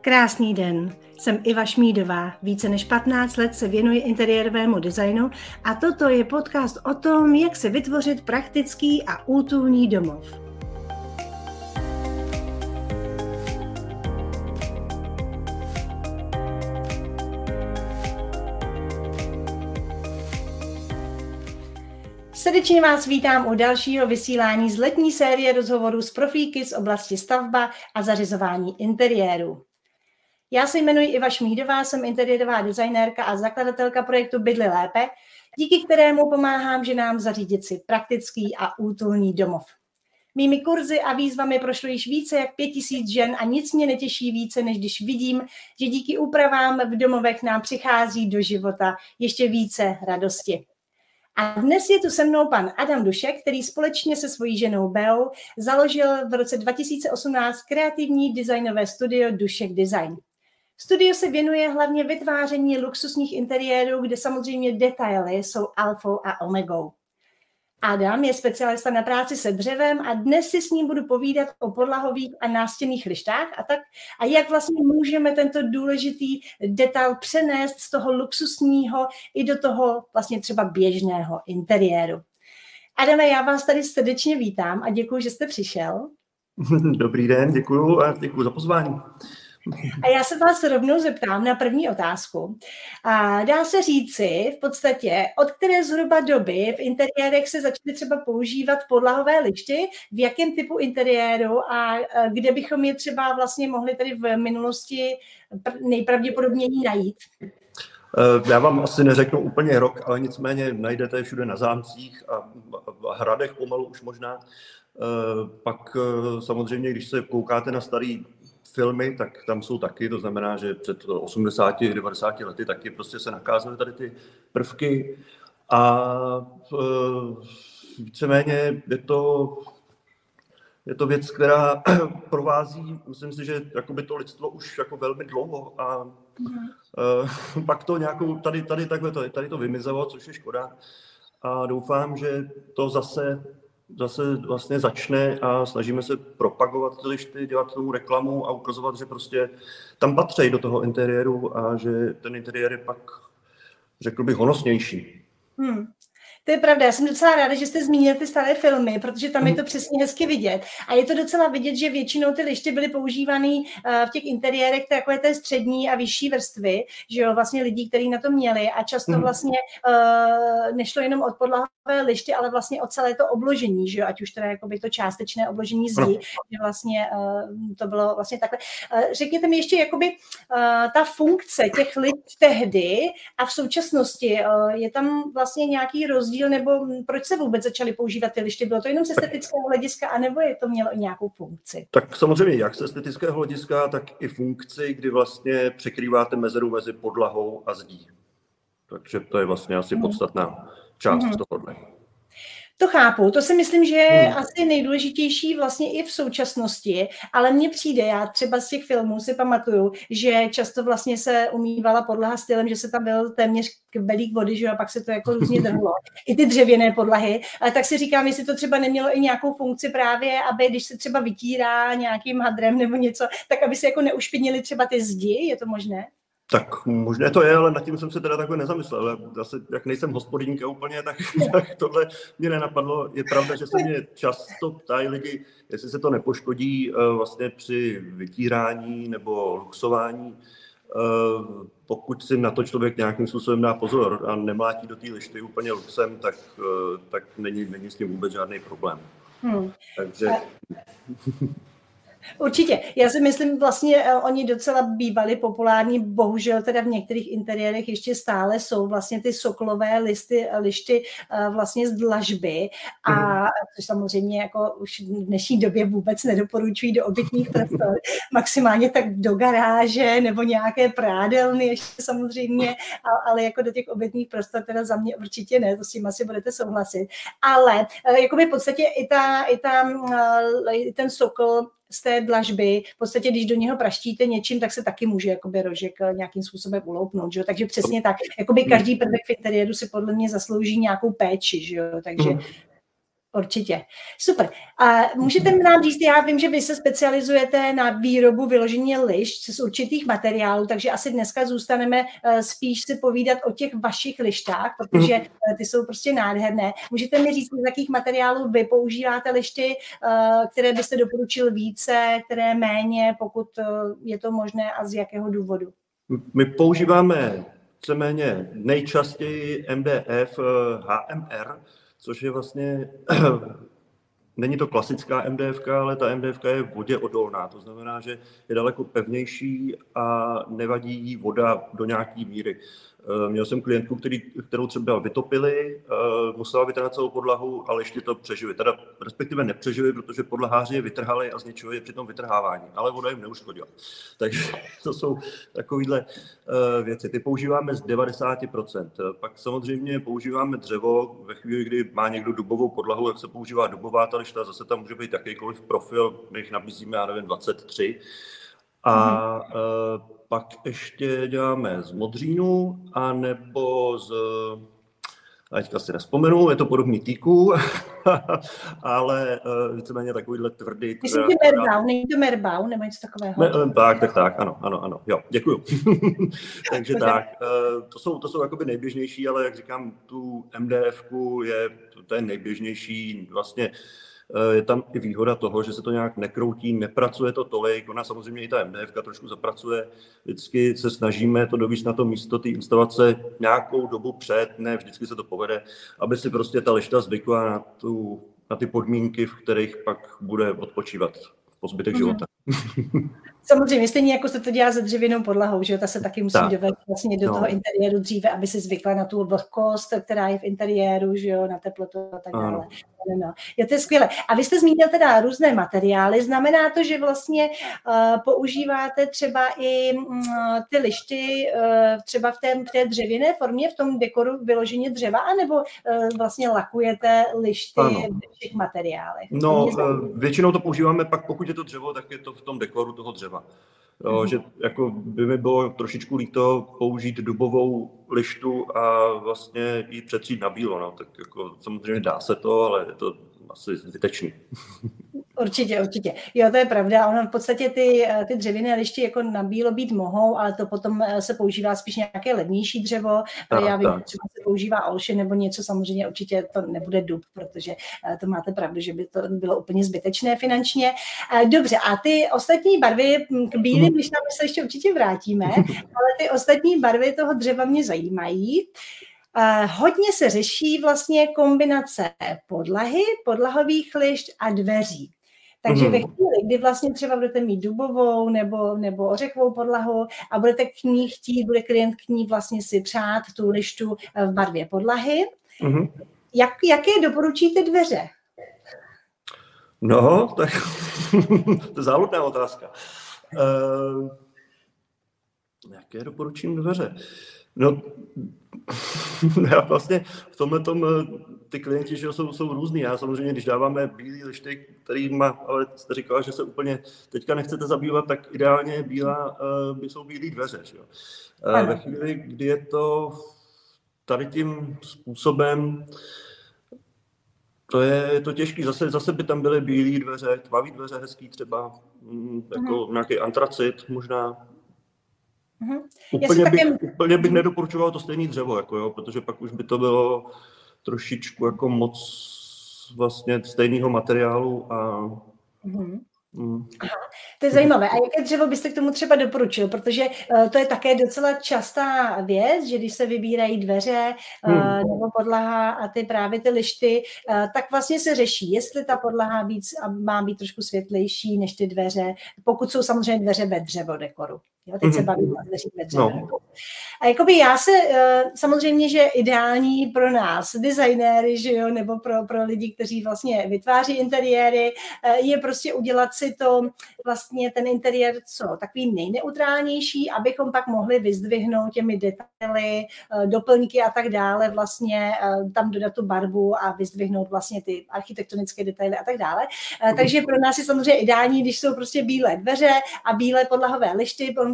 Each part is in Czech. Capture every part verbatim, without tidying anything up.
Krásný den, jsem Iva Šmídová, více než patnáct let se věnuji interiérovému designu a toto je podcast o tom, jak si vytvořit praktický a útulný domov. Srdečně vás vítám u dalšího vysílání z letní série rozhovorů s profíky z oblasti stavba a zařizování interiéru. Já se jmenuji Iva Šmídová, jsem interiérová designérka a zakladatelka projektu Bydli lépe, díky kterému pomáhám ženám zařídit si praktický a útulný domov. Mými kurzy a výzvami prošlo již více jak pět tisíc žen a nic mě netěší více, než když vidím, že díky úpravám v domovech nám přichází do života ještě více radosti. A dnes je tu se mnou pan Adam Dušek, který společně se svojí ženou Beou založil v roce dva tisíce osmnáct kreativní designové studio Dušek Design. Studio se věnuje hlavně vytváření luxusních interiérů, kde samozřejmě detaily jsou alfou a omegou. Adam je specialista na práci se dřevem a dnes si s ním budu povídat o podlahových a nástěnných lištách a tak a jak vlastně můžeme tento důležitý detail přenést z toho luxusního i do toho vlastně třeba běžného interiéru. Adame, já vás tady srdečně vítám a děkuji, že jste přišel. Dobrý den, děkuji a děkuji za pozvání. A já se vás rovnou zeptám na první otázku. A dá se říci v podstatě, od které zhruba doby v interiérech se začaly třeba používat podlahové lišty, v jakém typu interiéru a kde bychom je třeba vlastně mohli tady v minulosti nejpravděpodobněji najít? Já vám asi neřeknu úplně rok, ale nicméně najdete všude na zámcích a hradech pomalu už možná. Pak samozřejmě, když se koukáte na starý filmy, tak tam jsou taky, to znamená, že před osmdesáti devadesáti lety taky prostě se nakázaly tady ty prvky a e, víceméně je to, je to věc, která provází, myslím si, že jakoby to lidstvo už jako velmi dlouho a mm. e, pak to nějakou, tady, tady takhle to, tady to vymizelo, což je škoda a doufám, že to zase zase vlastně začne a snažíme se propagovat ty lišty, dělat tomu reklamu a ukazovat, že prostě tam patří do toho interiéru a že ten interiér je pak, řekl bych, honosnější. Hmm. To je pravda, já jsem docela ráda, že jste zmínil ty staré filmy, protože tam je to přesně hezky vidět. A je to docela vidět, že většinou ty lišty byly používané v těch interiérech takové té střední a vyšší vrstvy, že jo, vlastně lidí, kteří na to měli a často vlastně uh, nešlo jenom od podlahové lišty, ale vlastně o celé to obložení, že jo, ať už teda jakoby to částečné obložení zdi, že vlastně uh, to bylo vlastně takhle. Uh, řekněte mi ještě jakoby uh, ta funkce těch lišt tehdy a v současnosti, uh, je tam vlastně nějaký rozdíl, nebo proč se vůbec začaly používat ty lišty? Bylo to jenom z estetického hlediska, anebo je to mělo i nějakou funkci? Tak samozřejmě, jak z estetického hlediska, tak i funkci, kdy vlastně překrýváte mezeru mezi podlahou a zdí. Takže to je vlastně asi podstatná část mm-hmm. tohohle. To chápu, to si myslím, že je hmm. asi nejdůležitější vlastně i v současnosti, ale mně přijde, já třeba z těch filmů si pamatuju, že často vlastně se umývala podlaha stylem, že se tam byl téměř kbelík vody, že a pak se to jako různě drhlo. I ty dřevěné podlahy, ale tak si říkám, jestli to třeba nemělo i nějakou funkci právě, aby když se třeba vytírá nějakým hadrem nebo něco, tak aby se jako neušpinili třeba ty zdi, je to možné? Tak možná to je, ale nad tím jsem se teda takhle nezamyslel. Zase, jak nejsem hospodyňka úplně, tak, tak tohle mě nenapadlo. Je pravda, že se mě často ptají lidi, jestli se to nepoškodí vlastně při vytírání nebo luxování. Pokud si na to člověk nějakým způsobem dá pozor a nemlátí do té lišty úplně luxem, tak, tak není, není s tím vůbec žádný problém. Hmm. Takže... Určitě. Já si myslím, vlastně oni docela bývali populární, bohužel teda v některých interiérech ještě stále jsou vlastně ty sokolové listy, lišty vlastně z dlažby a což samozřejmě jako už v dnešní době vůbec nedoporučují do obytných prostor, maximálně tak do garáže nebo nějaké prádelny ještě samozřejmě, ale jako do těch obytných prostor teda za mě určitě ne, to s tím asi budete souhlasit. Ale jakoby v podstatě i, ta, i, ta, i ten sokol z té dlažby, v podstatě, když do něho praštíte něčím, tak se taky může jakoby rožek nějakým způsobem uloupnout, že jo? Takže přesně tak, jakoby každý prvek v interiéru si podle mě zaslouží nějakou péči, že jo? Takže Určitě. Super. A můžete nám říct, já vím, že vy se specializujete na výrobu vyloženě lišt z určitých materiálů, takže asi dneska zůstaneme spíš si povídat o těch vašich lištách, protože ty jsou prostě nádherné. Můžete mi říct, z jakých materiálů vy používáte lišty, které byste doporučil více, které méně, pokud je to možné a z jakého důvodu? My používáme víceméně nejčastěji M D F, H M R, což je vlastně, není to klasická M D F, ale ta M D F je vodě odolná, to znamená, že je daleko pevnější a nevadí jí voda do nějaké míry. Měl jsem klientku, který, kterou třeba vytopili, musela vytrhat celou podlahu, ale ještě to přežili. Teda respektive nepřežili, protože podlaháři je vytrhali a zničili je při tom vytrhávání, ale voda jim neuškodila. Takže to jsou takovéhle věci. Ty používáme z devadesát procent. Pak samozřejmě používáme dřevo. Ve chvíli, kdy má někdo dubovou podlahu, jak se používá dubová ta lišta, zase tam může být jakýkoliv profil, my jich nabízíme, já nevím, dvacet tři. A mm-hmm. Pak ještě děláme z modřínu, anebo z, a teďka si nespomenu, je to podobný týku, ale víceméně takovýhle tvrdý. Myslím, že merbau, není to merbau, nebo něco takového. Me, tak, tak, tak, ano, ano, ano, jo, děkuju. Takže tak, to jsou, to jsou jakoby nejběžnější, ale jak říkám, tu M D F-ku je, to je nejběžnější vlastně. Je tam i výhoda toho, že se to nějak nekroutí, nepracuje to tolik, ona samozřejmě i ta M D F trošku zapracuje, vždycky se snažíme to dovést na to místo té instalace nějakou dobu před, ne vždycky se to povede, aby si prostě ta lišta zvykla na, tu, na ty podmínky, v kterých pak bude odpočívat po zbytek mm-hmm. života. Samozřejmě, stejně jako se to dělá se dřevěnou podlahou, že ta se taky musí tak. dovést vlastně do no. toho interiéru dříve, aby si zvykla na tu vlhkost, která je v interiéru, že jo, na teplotu a tak dále. No. No. Jo, to je skvělé. A vy jste zmínil teda různé materiály, znamená to, že vlastně uh, používáte třeba i uh, ty lišty uh, třeba v té, v té dřevěné formě, v tom dekoru vyloženě dřeva, anebo uh, vlastně lakujete lišty ano. v těch materiálech? No, většinou to používáme, pak pokud je to dřevo, tak je to v tom dekoru toho dřeva. Jo, mm-hmm. že jako by mi bylo trošičku líto použít dubovou lištu a vlastně ji přetřít na bílo, no, tak jako samozřejmě dá se to, ale je to asi zbytečný. Určitě, určitě. Jo, to je pravda. Ono v podstatě ty, ty dřevěné lišty jako na bílo být mohou, ale to potom se používá spíš nějaké levnější dřevo. Tak, Já vím, že třeba se používá olše nebo něco, samozřejmě určitě to nebude dub, protože to máte pravdu, že by to bylo úplně zbytečné finančně. Dobře, a ty ostatní barvy, k bílým lištám se ještě určitě vrátíme, ale ty ostatní barvy toho dřeva mě zajímají. Uh, hodně se řeší vlastně kombinace podlahy, podlahových lišt a dveří. Takže mm. ve chvíli, kdy vlastně třeba budete mít dubovou nebo, nebo ořechovou podlahu a budete k ní chtít, bude klient k ní vlastně si přát tu lištu v barvě podlahy, mm. jak, jaké doporučíte dveře? No, tak to je záludná otázka. Uh, jaké doporučím dveře? No, já vlastně v tomhle tom ty klienti, že jsou, jsou různý. Já samozřejmě, když dáváme bílý lišty, který má, ale jste říkala, že se úplně teďka nechcete zabývat, tak ideálně bílá, uh, jsou bílý dveře. Že? Uh, ve chvíli, kdy je to tady tím způsobem, to je to těžký. Zase, zase by tam byly bílé dveře, tmavý dveře hezký třeba, jako uh-huh. nějaký antracit možná. Uh-huh. Úplně, bych, taky... úplně bych nedoporučoval to stejné dřevo, jako jo, protože pak už by to bylo trošičku jako moc vlastně stejného materiálu a... Uh-huh. Mm. Aha, to je zajímavé. A jaké dřevo byste k tomu třeba doporučil? Protože uh, to je také docela častá věc, že když se vybírají dveře uh, hmm. nebo podlaha a ty právě ty lišty, uh, tak vlastně se řeší, jestli ta podlaha být, má být trošku světlejší než ty dveře, pokud jsou samozřejmě dveře ve dřevodekoru. Jo, teď se bavíme o dveřích ve dřevodekoru. No. A jakoby já se, uh, samozřejmě, že ideální pro nás, designéry, že jo, nebo pro, pro lidi, kteří vlastně vytváří interiéry, uh, je prostě udělat si to vlastně ten interiér co takový nejneutrálnější, abychom pak mohli vyzdvihnout těmi detaily, doplňky a tak dále, vlastně tam dodat tu barvu a vyzdvihnout vlastně ty architektonické detaily a tak dále. Takže pro nás je samozřejmě ideální, když jsou prostě bílé dveře a bílé podlahové lišty,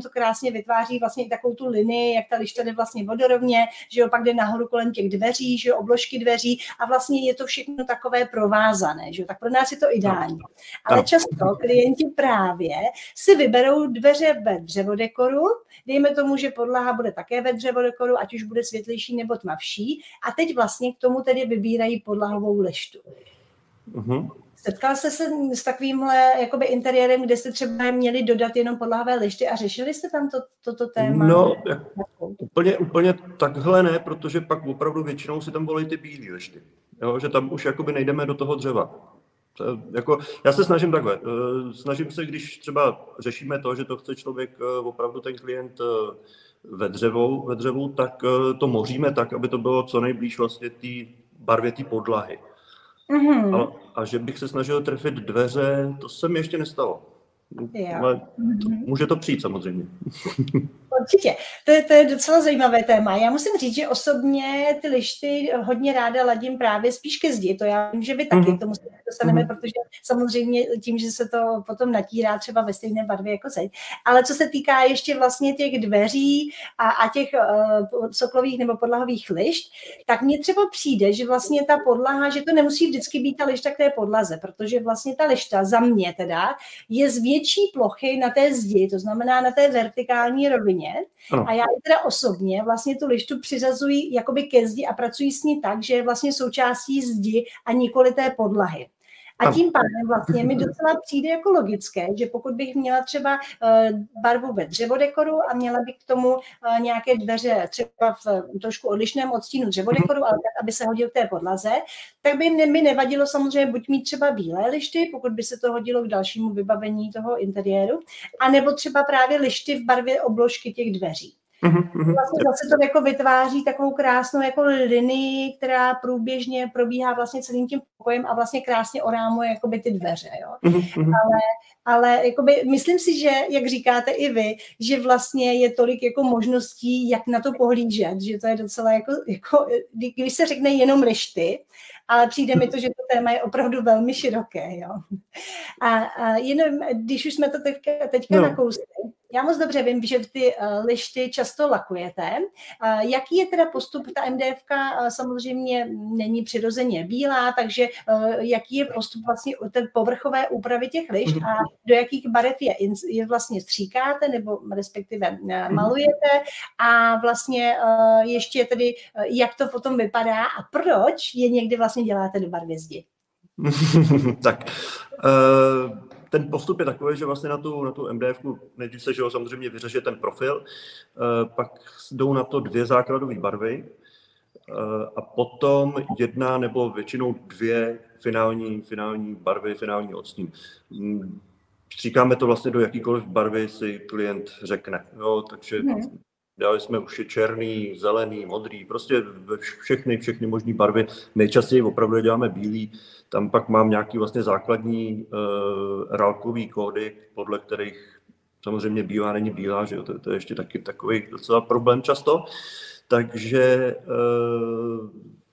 to krásně vytváří vlastně i takovou tu linii, jak ta lišta jde vlastně vodorovně, že jo, pak jde nahoru kolem těch dveří, že jo, obložky dveří a vlastně je to všechno takové provázané, že jo, tak pro nás je to ideální. Ale často klienti právě si vyberou dveře ve dřevodekoru, dejme tomu, že podlaha bude také ve dřevodekoru, ať už bude světlejší nebo tmavší, a teď vlastně k tomu tedy vybírají podlahovou lištu. Uh-huh. Setkal jste se s takovýmhle jakoby interiérem, kde jste třeba měli dodat jenom podlahové lišty a řešili jste tam to, toto téma? No, úplně, úplně takhle ne, protože pak opravdu většinou si tam volají ty bílé lišty. Jo, že tam už jakoby nejdeme do toho dřeva. Jako, já se snažím takhle. Snažím se, když třeba řešíme to, že to chce člověk, opravdu ten klient ve dřevu, ve dřevu, tak to moříme tak, aby to bylo co nejblíž vlastně té barvě té podlahy. Mm-hmm. A, a že bych se snažil trefit dveře, to se mi ještě nestalo. Ale to, může to přijít samozřejmě. Určitě. To je, to je docela zajímavé téma. Já musím říct, že osobně ty lišty hodně ráda ladím právě spíš ke zdi. To já vím, že vy taky mm-hmm. k tomu se dostaneme, mm-hmm. protože samozřejmě tím, že se to potom natírá třeba ve stejné barvě jako zeď. Ale co se týká ještě vlastně těch dveří a, a těch uh, soklových nebo podlahových lišt, tak mně třeba přijde, že vlastně ta podlaha, že to nemusí vždycky být ta lišta k té podlaze, protože vlastně ta lišta za mě teda je z větší plochy na té zdi, to znamená na té vertikální rovině. Ano. A já teda osobně vlastně tu lištu přiřazuji jakoby ke zdi a pracuji s ní tak, že je vlastně součástí zdi a nikoli té podlahy. A tím pádem vlastně mi docela přijde jako logické, že pokud bych měla třeba barvu ve dřevodekoru a měla bych k tomu nějaké dveře třeba v trošku odlišném odstínu dřevodekoru, ale tak, aby se hodil k té podlaze, tak by mi nevadilo samozřejmě buď mít třeba bílé lišty, pokud by se to hodilo k dalšímu vybavení toho interiéru, anebo třeba právě lišty v barvě obložky těch dveří. Vlastně zase to jako vytváří takovou krásnou jako linii, která průběžně probíhá vlastně celým tím pokojem a vlastně krásně orámuje jakoby ty dveře. Jo? Ale, ale jakoby, myslím si, že, jak říkáte i vy, že vlastně je tolik jako možností, jak na to pohlížet, že to je docela jako, jako když se řekne jenom lišty, ale přijde mi to, že to téma je opravdu velmi široké. Jo? A, a jenom, když už jsme to teďka, teďka no. nakousli, já moc dobře vím, že ty uh, lišty často lakujete. Uh, jaký je teda postup? Ta em dé efka uh, samozřejmě není přirozeně bílá, takže uh, jaký je postup vlastně té povrchové úpravy těch lišt a do jakých barev je, je vlastně stříkáte nebo respektive uh, malujete a vlastně uh, ještě tedy, uh, jak to potom vypadá a proč je někdy vlastně děláte do barvy zdi? Tak... Uh... Ten postup je takový, že vlastně na tu, na tu em dé efku nejdřív se, že ho samozřejmě vyřeší ten profil, pak jdou na to dvě základové barvy a potom jedna nebo většinou dvě finální, finální barvy, finální odstín. Stříkáme to vlastně do jakýkoliv barvy si klient řekne. Jo, takže dali jsme už černý, zelený, modrý, prostě všechny, všechny možné barvy. Nejčastěji opravdu děláme bílý. Tam pak mám nějaký vlastně základní uh, rálkový kódy, podle kterých samozřejmě bílá není bílá, že jo? To, to je ještě taky takový docela problém často. Takže, uh,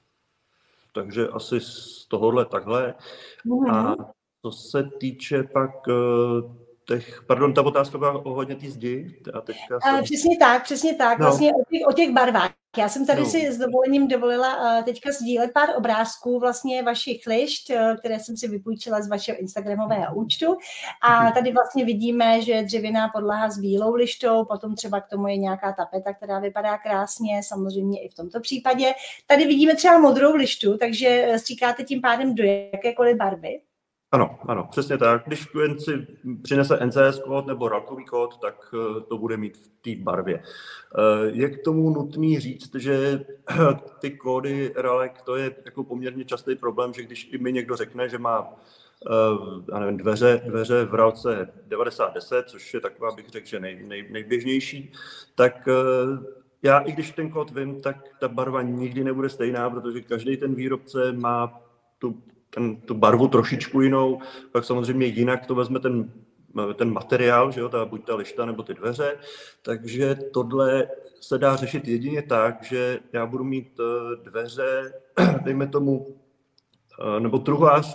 takže asi z tohohle takhle. Mm. A co se týče pak uh, těch, pardon, ta otázka byla ohledně té zdi. A teďka jsem... Přesně tak, přesně tak, no. Vlastně o těch, o těch barvách. Já jsem tady no. si s dovolením dovolila teďka sdílet pár obrázků vlastně vašich lišt, které jsem si vypůjčila z vašeho instagramového účtu. A tady vlastně vidíme, že je dřevěná podlaha s bílou lištou, potom třeba k tomu je nějaká tapeta, která vypadá krásně, samozřejmě i v tomto případě. Tady vidíme třeba modrou lištu, takže stříkáte tím pádem do jakékoliv barvy. Ano, ano, přesně tak. Když klient si přinese en cé es kód nebo rálkový kód, tak to bude mít v té barvě. Je k tomu nutný říct, že ty kódy rálek, to je jako poměrně častý problém, že když i mi někdo řekne, že má já nevím, dveře, dveře v rálce devadesát deset, což je taková, bych řekl, že nej, nej, nejběžnější, tak já i když ten kód vím, tak ta barva nikdy nebude stejná, protože každý ten výrobce má tu Ten, tu barvu trošičku jinou, pak samozřejmě jinak to vezme ten, ten materiál, že jo, ta, buď ta lišta nebo ty dveře, takže tohle se dá řešit jedině tak, že já budu mít dveře, dejme tomu, nebo truhlář,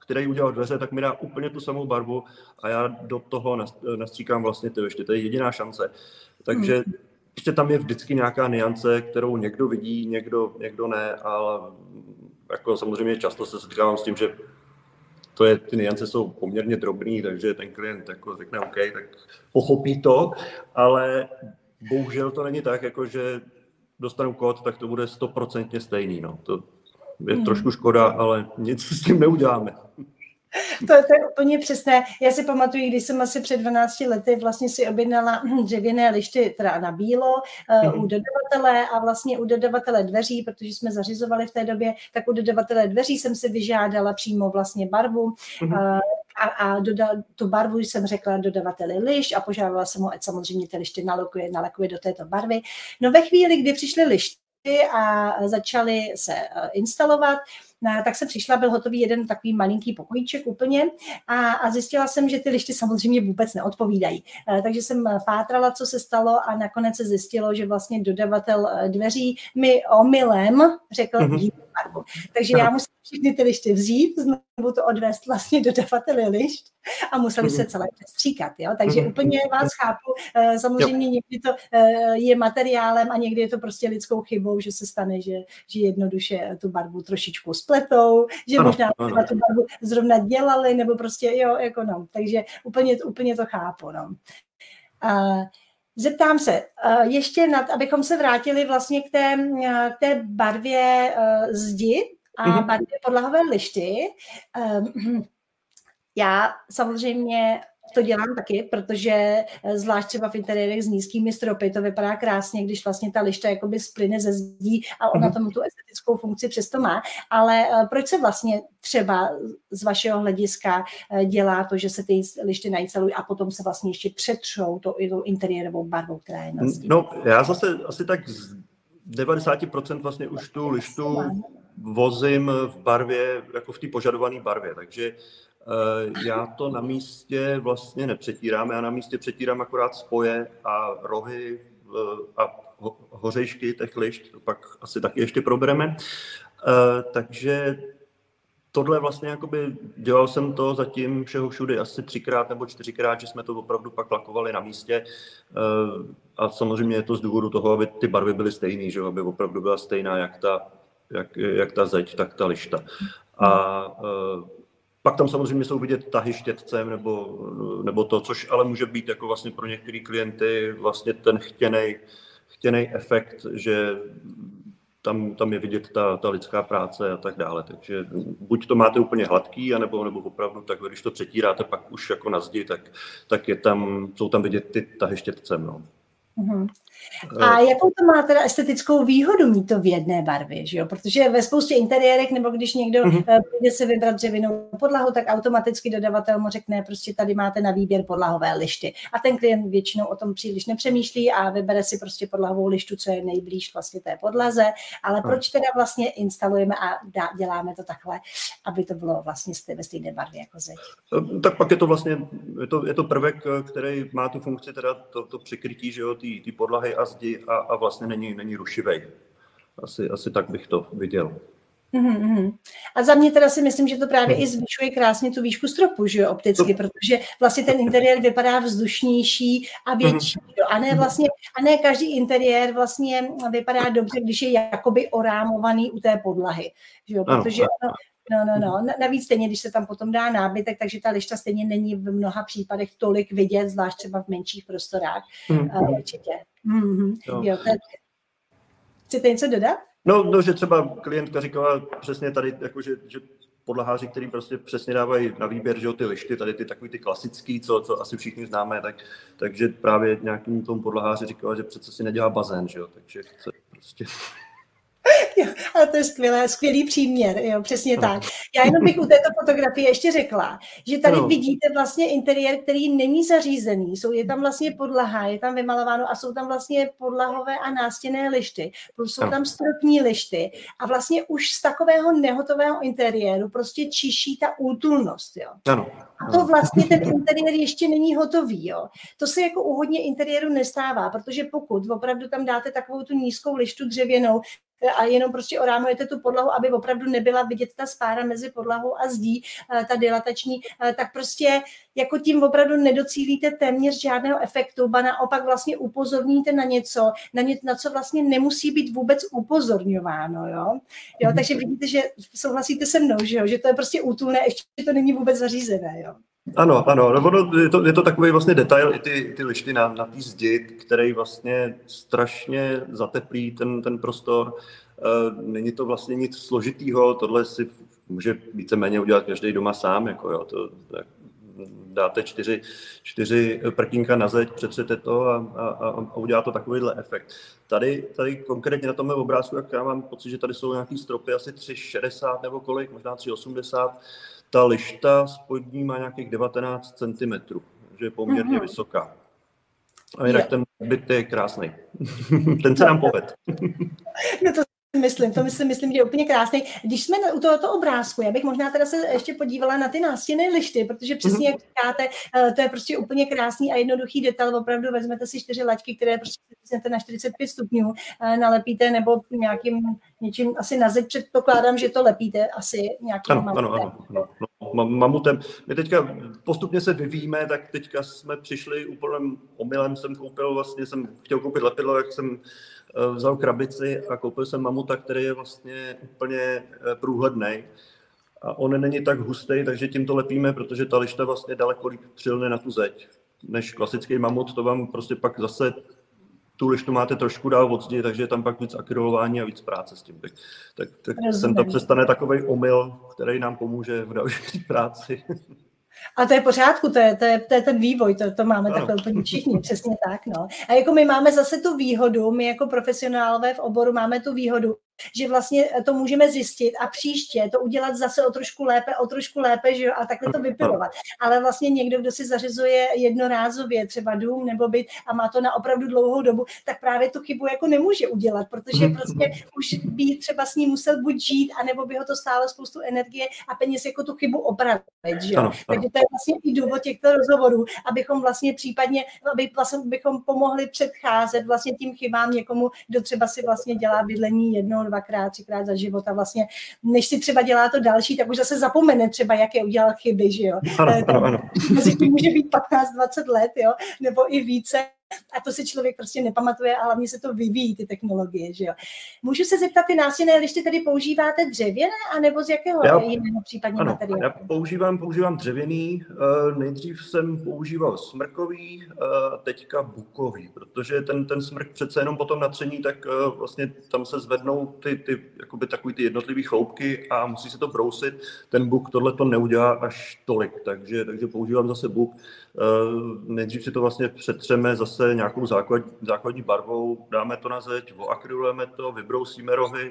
který udělal dveře, tak mi dá úplně tu samou barvu a já do toho nastříkám vlastně ty lišty. To je jediná šance. Takže ještě tam je vždycky nějaká niance, kterou někdo vidí, někdo, někdo ne, ale jako samozřejmě často se setkávám s tím, že to je, ty niance jsou poměrně drobný, takže ten klient jako řekne OK, tak pochopí to, ale bohužel to není tak, jako že dostanu kód, tak to bude stoprocentně stejný. No. To je hmm. trošku škoda, ale nic s tím neuděláme. To, to je úplně přesné. Já si pamatuju, když jsem asi před dvanácti lety vlastně si objednala dřevěné lišty teda na bílo uh, u dodavatele a vlastně u dodavatele dveří, protože jsme zařizovali v té době, tak u dodavatele dveří jsem si vyžádala přímo vlastně barvu uh, a, a dodal, tu barvu jsem řekla dodavateli lišt a požádala jsem ho, ať samozřejmě ty lišty nalakuje, nalakuje do této barvy. No ve chvíli, kdy přišly lišty a začaly se instalovat, tak jsem přišla, byl hotový jeden takový malinký pokojíček úplně a, a zjistila jsem, že ty lišty samozřejmě vůbec neodpovídají. Takže jsem pátrala, co se stalo a nakonec se zjistilo, že vlastně dodavatel dveří mi omylem řekl mm-hmm. barvu. Takže já musím všechny ty lišty vzít, znovu to odvést vlastně dodavateli lišt a museli se celé přestříkat. Jo? Takže úplně vás chápu. Samozřejmě někdy to je materiálem a někdy je to prostě lidskou chybou, že se stane, že, že jednoduše tu barvu trošičku spletou, že ano, možná ano. tu barvu zrovna dělali, nebo prostě jo, jako no. Takže úplně, úplně to chápu. No. Uh, Zeptám se, ještě, nad, abychom se vrátili vlastně k té, k té barvě zdi a mm-hmm. barvě podlahové lišty. Já samozřejmě to dělám taky, protože zvlášť třeba v interiérech s nízkými stropy to vypadá krásně, když vlastně ta lišta jakoby splyne ze zdí a ona tomu tu estetickou funkci přesto má. Ale proč se vlastně třeba z vašeho hlediska dělá to, že se ty lišty nainstalují a potom se vlastně ještě přetřou tou, tou interiérovou barvou, která je na zdi? No, já zase asi tak z devadesát procent vlastně už tu lištu vozím v barvě, jako v té požadované barvě, takže já to na místě vlastně nepřetírám, já na místě přetírám akorát spoje a rohy a hořejšky těch lišt, to pak asi taky ještě probereme. Takže tohle vlastně jakoby, dělal jsem to zatím všeho všude asi třikrát nebo čtyřikrát, že jsme to opravdu pak lakovali na místě a samozřejmě je to z důvodu toho, aby ty barvy byly stejné, že aby opravdu byla stejná jak ta, jak, jak ta zeď, tak ta lišta. A pak tam samozřejmě jsou vidět tahy štětcem nebo, nebo to, což ale může být jako vlastně pro některé klienty vlastně ten chtěnej, chtěnej efekt, že tam, tam je vidět ta, ta lidská práce a tak dále. Takže buď to máte úplně hladký, anebo, nebo opravdu tak, když to přetíráte pak už jako na zdi, tak, tak je tam, jsou tam vidět ty tahy štětcem. No. Mm-hmm. A jakou to má teda estetickou výhodu mít to v jedné barvě, že jo? Protože ve spoustě interiérech, nebo když někdo mm-hmm. přijde si vybrat dřevěnou podlahu, tak automaticky dodavatel mu řekne, prostě tady máte na výběr podlahové lišty. A ten klient většinou o tom příliš nepřemýšlí a vybere si prostě podlahovou lištu, co je nejblíž vlastně té podlaze. Ale proč teda vlastně instalujeme a děláme to takhle, aby to bylo vlastně ve stejné barvě jako zeď? Tak pak je to vlastně, je to, je to prvek, který má tu funkci, teda to, to přikrytí, že jo, ty podlahy a zdi a, a vlastně není, není rušivej. Asi, asi tak bych to viděl. Mm-hmm. A za mě teda si myslím, že to právě mm. i zvyšuje krásně tu výšku stropu, že jo, opticky, to... protože vlastně ten interiér vypadá vzdušnější a větší. Mm. A ne vlastně, a ne každý interiér vlastně vypadá dobře, když je jakoby orámovaný u té podlahy, že jo, protože ano. No, no, no. Navíc stejně, když se tam potom dá nábytek, takže ta lišta stejně není v mnoha případech tolik vidět, zvlášť třeba v menších prostorách. Mm-hmm. Uh, určitě. Mm-hmm. No. Jo, tak... Chcete něco dodat? No, no, že třeba klientka říkala přesně tady, jako, že, že podlaháři, který prostě přesně dávají na výběr, že ty lišty, tady ty takový ty klasický, co, co asi všichni známe, tak, takže právě nějakým tomu podlaháři říkala, že přece si nedělá bazén, že jo, takže chce prostě... Jo, ale to je skvělé, skvělý příměr, jo, přesně tak. Já jenom bych u této fotografie ještě řekla, že tady no. vidíte vlastně interiér, který není zařízený, jsou, je tam vlastně podlaha, je tam vymalováno a jsou tam vlastně podlahové a nástěnné lišty, plus jsou no. tam stropní lišty a vlastně už z takového nehotového interiéru prostě čiší ta útulnost, jo. Ano. A to vlastně ten interiér ještě není hotový, jo. To se jako u hodně interiéru nestává, protože pokud opravdu tam dáte takovou tu nízkou lištu dřevěnou, a jenom prostě orámujete tu podlahu, aby opravdu nebyla vidět ta spára mezi podlahou a zdí, ta dilatační, tak prostě jako tím opravdu nedocílíte téměř žádného efektu, ba naopak vlastně upozorníte na něco, na, ně, na co vlastně nemusí být vůbec upozorňováno, jo. jo takže vidíte, že souhlasíte se mnou, že, jo? Že to je prostě útulné, ještě to není vůbec zařízené, jo. Ano, ano, no, je, to, je to takový vlastně detail, i ty, ty lišty na, na té zdi, který vlastně strašně zateplí ten, ten prostor. E, není to vlastně nic složitýho, tohle si může víceméně udělat každý doma sám, jako jo, to, dáte čtyři, čtyři prkínka na zeď, přetřete to a, a, a udělá to takovýhle efekt. Tady, tady konkrétně na tomhle obrázku, jak já mám pocit, že tady jsou nějaký stropy asi tři šedesát nebo kolik, možná tři osmdesát. Ta lišta spodní má nějakých devatenáct centimetrů, že je poměrně mm-hmm. vysoká. A jinak ten byt je krásný. Ten se nám povedl. No to myslím, to myslím, myslím, že je úplně krásný. Když jsme u tohoto obrázku, já bych možná teda se ještě podívala na ty nástěnné lišty, protože přesně jak říkáte, to je prostě úplně krásný a jednoduchý detail. Opravdu vezmete si čtyři laťky, které prostě na čtyřicet pět stupňů nalepíte, nebo nějakým něčím asi na zeď, předpokládám, že to lepíte asi nějakým ano, ano, ano, ano. No, mamutem. My teďka postupně se vyvíjíme, tak teďka jsme přišli úplným omylem, jsem koupil, vlastně jsem chtěl koupit lepidlo, jak jsem vzal krabici a koupil jsem mamuta, který je vlastně úplně průhledný. A on není tak hustý, takže tím to lepíme, protože ta lišta vlastně daleko líp přilne na tu zeď, než klasický mamut, to vám prostě pak zase tu lištu máte trošku dál od zdi, takže je tam pak víc akrylování a víc práce s tím. Tak, tak sem to přestane takovej omyl, který nám pomůže v další práci. A to je pořádku, to je, to je, to je ten vývoj, to, to máme takhle úplně všichni, přesně tak. No. A jako my máme zase tu výhodu, my jako profesionálové v oboru máme tu výhodu, že vlastně to můžeme zjistit a příště to udělat zase o trošku lépe, o trošku lépe, že jo, a takhle to vypilovat. Ale vlastně někdo, kdo si zařizuje jednorázově třeba dům nebo byt a má to na opravdu dlouhou dobu, tak právě tu chybu jako nemůže udělat, protože prostě už by třeba s ním musel buď žít, anebo by ho to stálo spoustu energie a peněz jako tu chybu opravit, že jo. Takže to je vlastně i důvod těchto rozhovorů, abychom vlastně případně, aby vlastně bychom pomohli předcházet vlastně tím chybám někomu, kdo třeba si vlastně dělá bydlení jednou, dvakrát, třikrát za život a vlastně, než si třeba dělá to další, tak už zase zapomene třeba, jaké udělal chyby, že jo. Ano, ano, ano. Mezi tím může být patnáct dvacet let, jo, nebo i více. A to si člověk prostě nepamatuje a hlavně se to vyvíjí, ty technologie, že jo. Můžu se zeptat, ty nástěnné lišty tedy používáte dřevěné, anebo z jakého já, jiného případně ano, materiálu? Já používám, používám dřevěný, nejdřív jsem používal smrkový, teďka bukový, protože ten, ten smrk přece jenom potom natření, tak vlastně tam se zvednou ty, ty, jakoby takový ty jednotlivý chloupky a musí se to brousit. Ten buk tohle to neudělá až tolik, takže, takže používám zase buk. Nejdřív si to vlastně přetřeme zase nějakou základ, základní barvou, dáme to na zeď, oakrylujeme to, vybrousíme rohy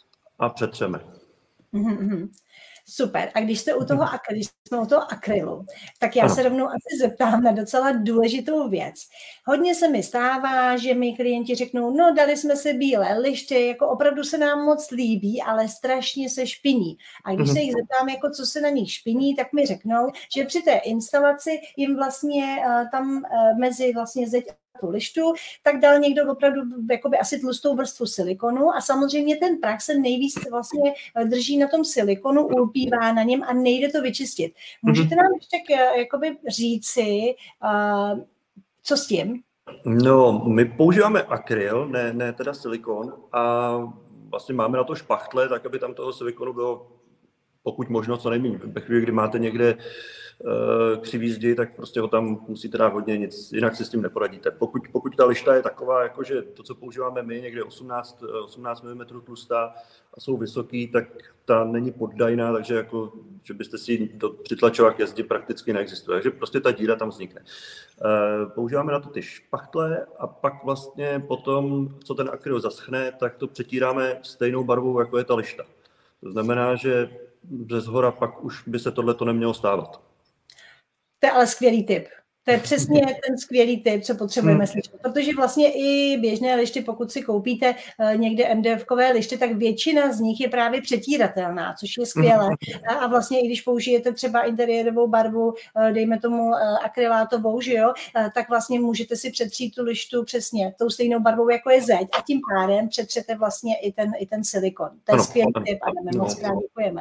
a přetřeme. Mm-hmm. Super. A když jste u toho, když jsme u toho akrylu, tak já ano. se rovnou asi zeptám na docela důležitou věc. Hodně se mi stává, že mi klienti řeknou, no dali jsme si bílé lišty, jako opravdu se nám moc líbí, ale strašně se špiní. A když mm-hmm. se jich zeptám, jako co se na nich špiní, tak mi řeknou, že při té instalaci jim vlastně uh, tam uh, mezi vlastně zeď tu lištu, tak dal někdo opravdu jakoby asi tlustou vrstvu silikonu a samozřejmě ten prach se nejvíc vlastně drží na tom silikonu, ulpívá na něm a nejde to vyčistit. Můžete nám ještě jakoby říci, uh, co s tím? No, my používáme akryl, ne, ne teda silikon a vlastně máme na to špachtle, tak aby tam toho silikonu bylo pokud možno co nejméně. Ve chvíli, kdy máte někde uh, křivý zdi, tak prostě ho tam musíte dát hodně, nic, jinak si s tím neporadíte. Pokud, pokud ta lišta je taková, jakože to, co používáme my, někde osmnáct milimetrů tlustá a jsou vysoký, tak ta není poddajná, takže jako, že byste si to přitlačovat ke zdi prakticky neexistuje. Takže prostě ta díra tam vznikne. Uh, používáme na to ty špachtle a pak vlastně potom, co ten akryl zaschne, tak to přetíráme stejnou barvou, jako je ta lišta. To znamená, že ze zhora pak už by se tohleto nemělo stávat. To je ale skvělý tip. To je přesně ten skvělý tip, co potřebujeme hmm. slyšet, protože vlastně i běžné lišty, pokud si koupíte někde em dé ef-kové lišty, tak většina z nich je právě přetíratelná, což je skvělé. A vlastně i když použijete třeba interiérovou barvu, dejme tomu akrylátovou, že jo, tak vlastně můžete si přetřít tu lištu přesně tou stejnou barvou, jako je zeď, a tím pádem přetřete vlastně i ten, i ten silikon. To je skvělý tip, Adame, moc krát děkujeme.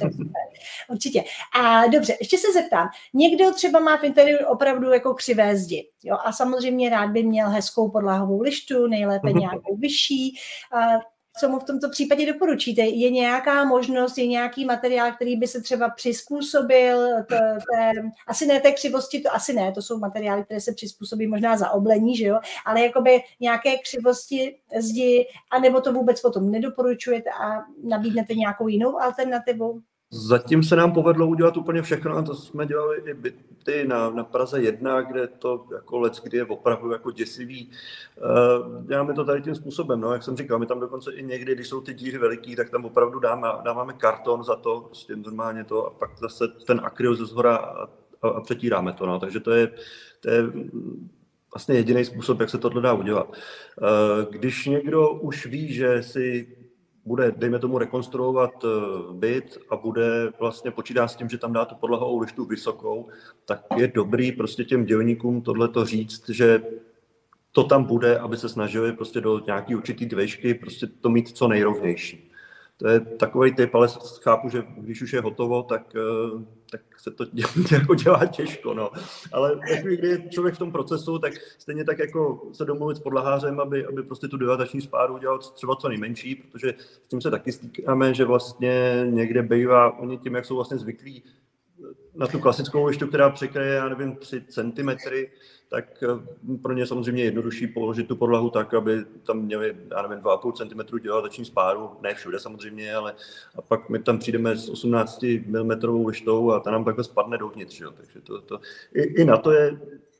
Určitě. A dobře, ještě se zeptám, někdo třeba má v interiéru opravdu jako křivé zdi, jo, a samozřejmě rád by měl hezkou podlahovou lištu, nejlépe nějakou vyšší. Co mu v tomto případě doporučíte? Je nějaká možnost, je nějaký materiál, který by se třeba přizpůsobil té, té, asi ne té křivosti, to asi ne, to jsou materiály, které se přizpůsobí možná za oblení, že jo, ale jakoby nějaké křivosti zdi, anebo to vůbec potom nedoporučujete a nabídnete nějakou jinou alternativu? Zatím se nám povedlo udělat úplně všechno, a to jsme dělali i byty na, na Praze jedna, kde to jako leckdy je opravdu jako děsivý. Uh, děláme to tady tím způsobem, no, jak jsem říkal, my tam dokonce i někdy, když jsou ty díry veliký, tak tam opravdu dáme, dáváme karton za to, prostě normálně to, a pak zase ten akryl ze zhora a, a, a přetíráme to, no, takže to je, to je vlastně jediný způsob, jak se tohle dá udělat. Uh, když někdo už ví, že si bude, dejme tomu, rekonstruovat byt a bude vlastně počítá s tím, že tam dá tu podlahovou lištu vysokou, tak je dobrý prostě těm dělníkům tohleto říct, že to tam bude, aby se snažili prostě do nějaký určitý dvejšky prostě to mít co nejrovnější. To je takový typ, ale chápu, že když už je hotovo, tak, tak se to jako dělá těžko. No. Ale když je člověk v tom procesu, tak stejně tak jako se domluvit s podlahářem, aby, aby prostě tu dilatační spáru udělal třeba co nejmenší, protože s tím se taky stýkáme, že vlastně někde bývá, oni tím, jak jsou vlastně zvyklí na tu klasickou lištu, která překryje, já nevím, tři centimetry, tak pro ně samozřejmě jednodušší položit tu podlahu tak, aby tam měli, já nevím, dva a půl centimetru dilatační spáru, ne všude samozřejmě, ale a pak my tam přijdeme s osmnáct milimetrů lištou a ta nám takhle spadne dovnitř, jo. Takže to, to, i, i na to je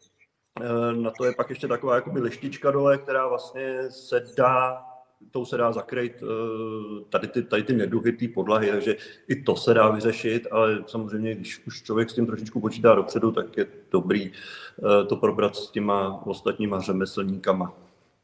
na to je pak ještě taková jakoby lištička dole, která vlastně se dá tou se dá zakrýt tady ty, tady ty neduhy té podlahy, takže i to se dá vyřešit, ale samozřejmě, když už člověk s tím trošičku počítá dopředu, tak je dobrý to probrat s těma ostatníma řemeslníkama.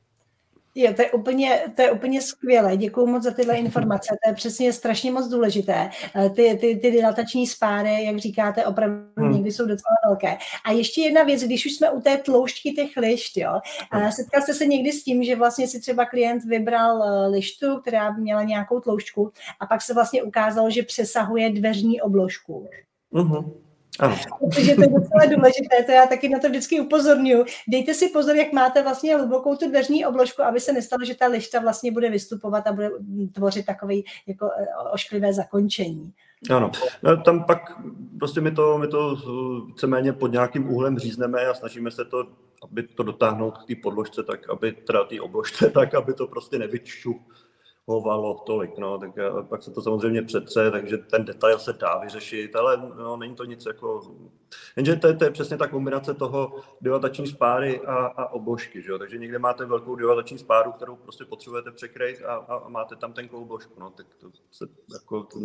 Jo, to je úplně, to je úplně skvělé. Děkuju moc za tyhle informace. To je přesně strašně moc důležité. Ty, ty, ty dilatační spáry, jak říkáte, opravdu hmm. někdy jsou docela velké. A ještě jedna věc, když už jsme u té tloušťky těch lišt, jo. Hmm. Setkal jste se někdy s tím, že vlastně si třeba klient vybral lištu, která měla nějakou tloušťku, a pak se vlastně ukázalo, že přesahuje dveřní obložku. Hmm. Ano. Protože to je docela důležité, to já taky na to vždycky upozorňuji. Dejte si pozor, jak máte vlastně hlubokou tu dveřní obložku, aby se nestalo, že ta lišta vlastně bude vystupovat a bude tvořit takový jako ošklivé zakončení. Ano, tam pak prostě my to, my to víceméně pod nějakým úhlem řízneme a snažíme se to, aby to dotáhnout k té podložce, tak aby teda té obložce, tak aby to prostě nevyču. Hovalo tolik, no, tak pak se to samozřejmě přetře, takže ten detail se dá vyřešit, ale no, není to nic jako... Jenže to je, to je přesně ta kombinace toho dilatační spáry a, a obložky, že jo? Takže někde máte velkou dilatační spáru, kterou prostě potřebujete překrýt a, a, a máte tam tenkou obložku, no, tak to se jako... To...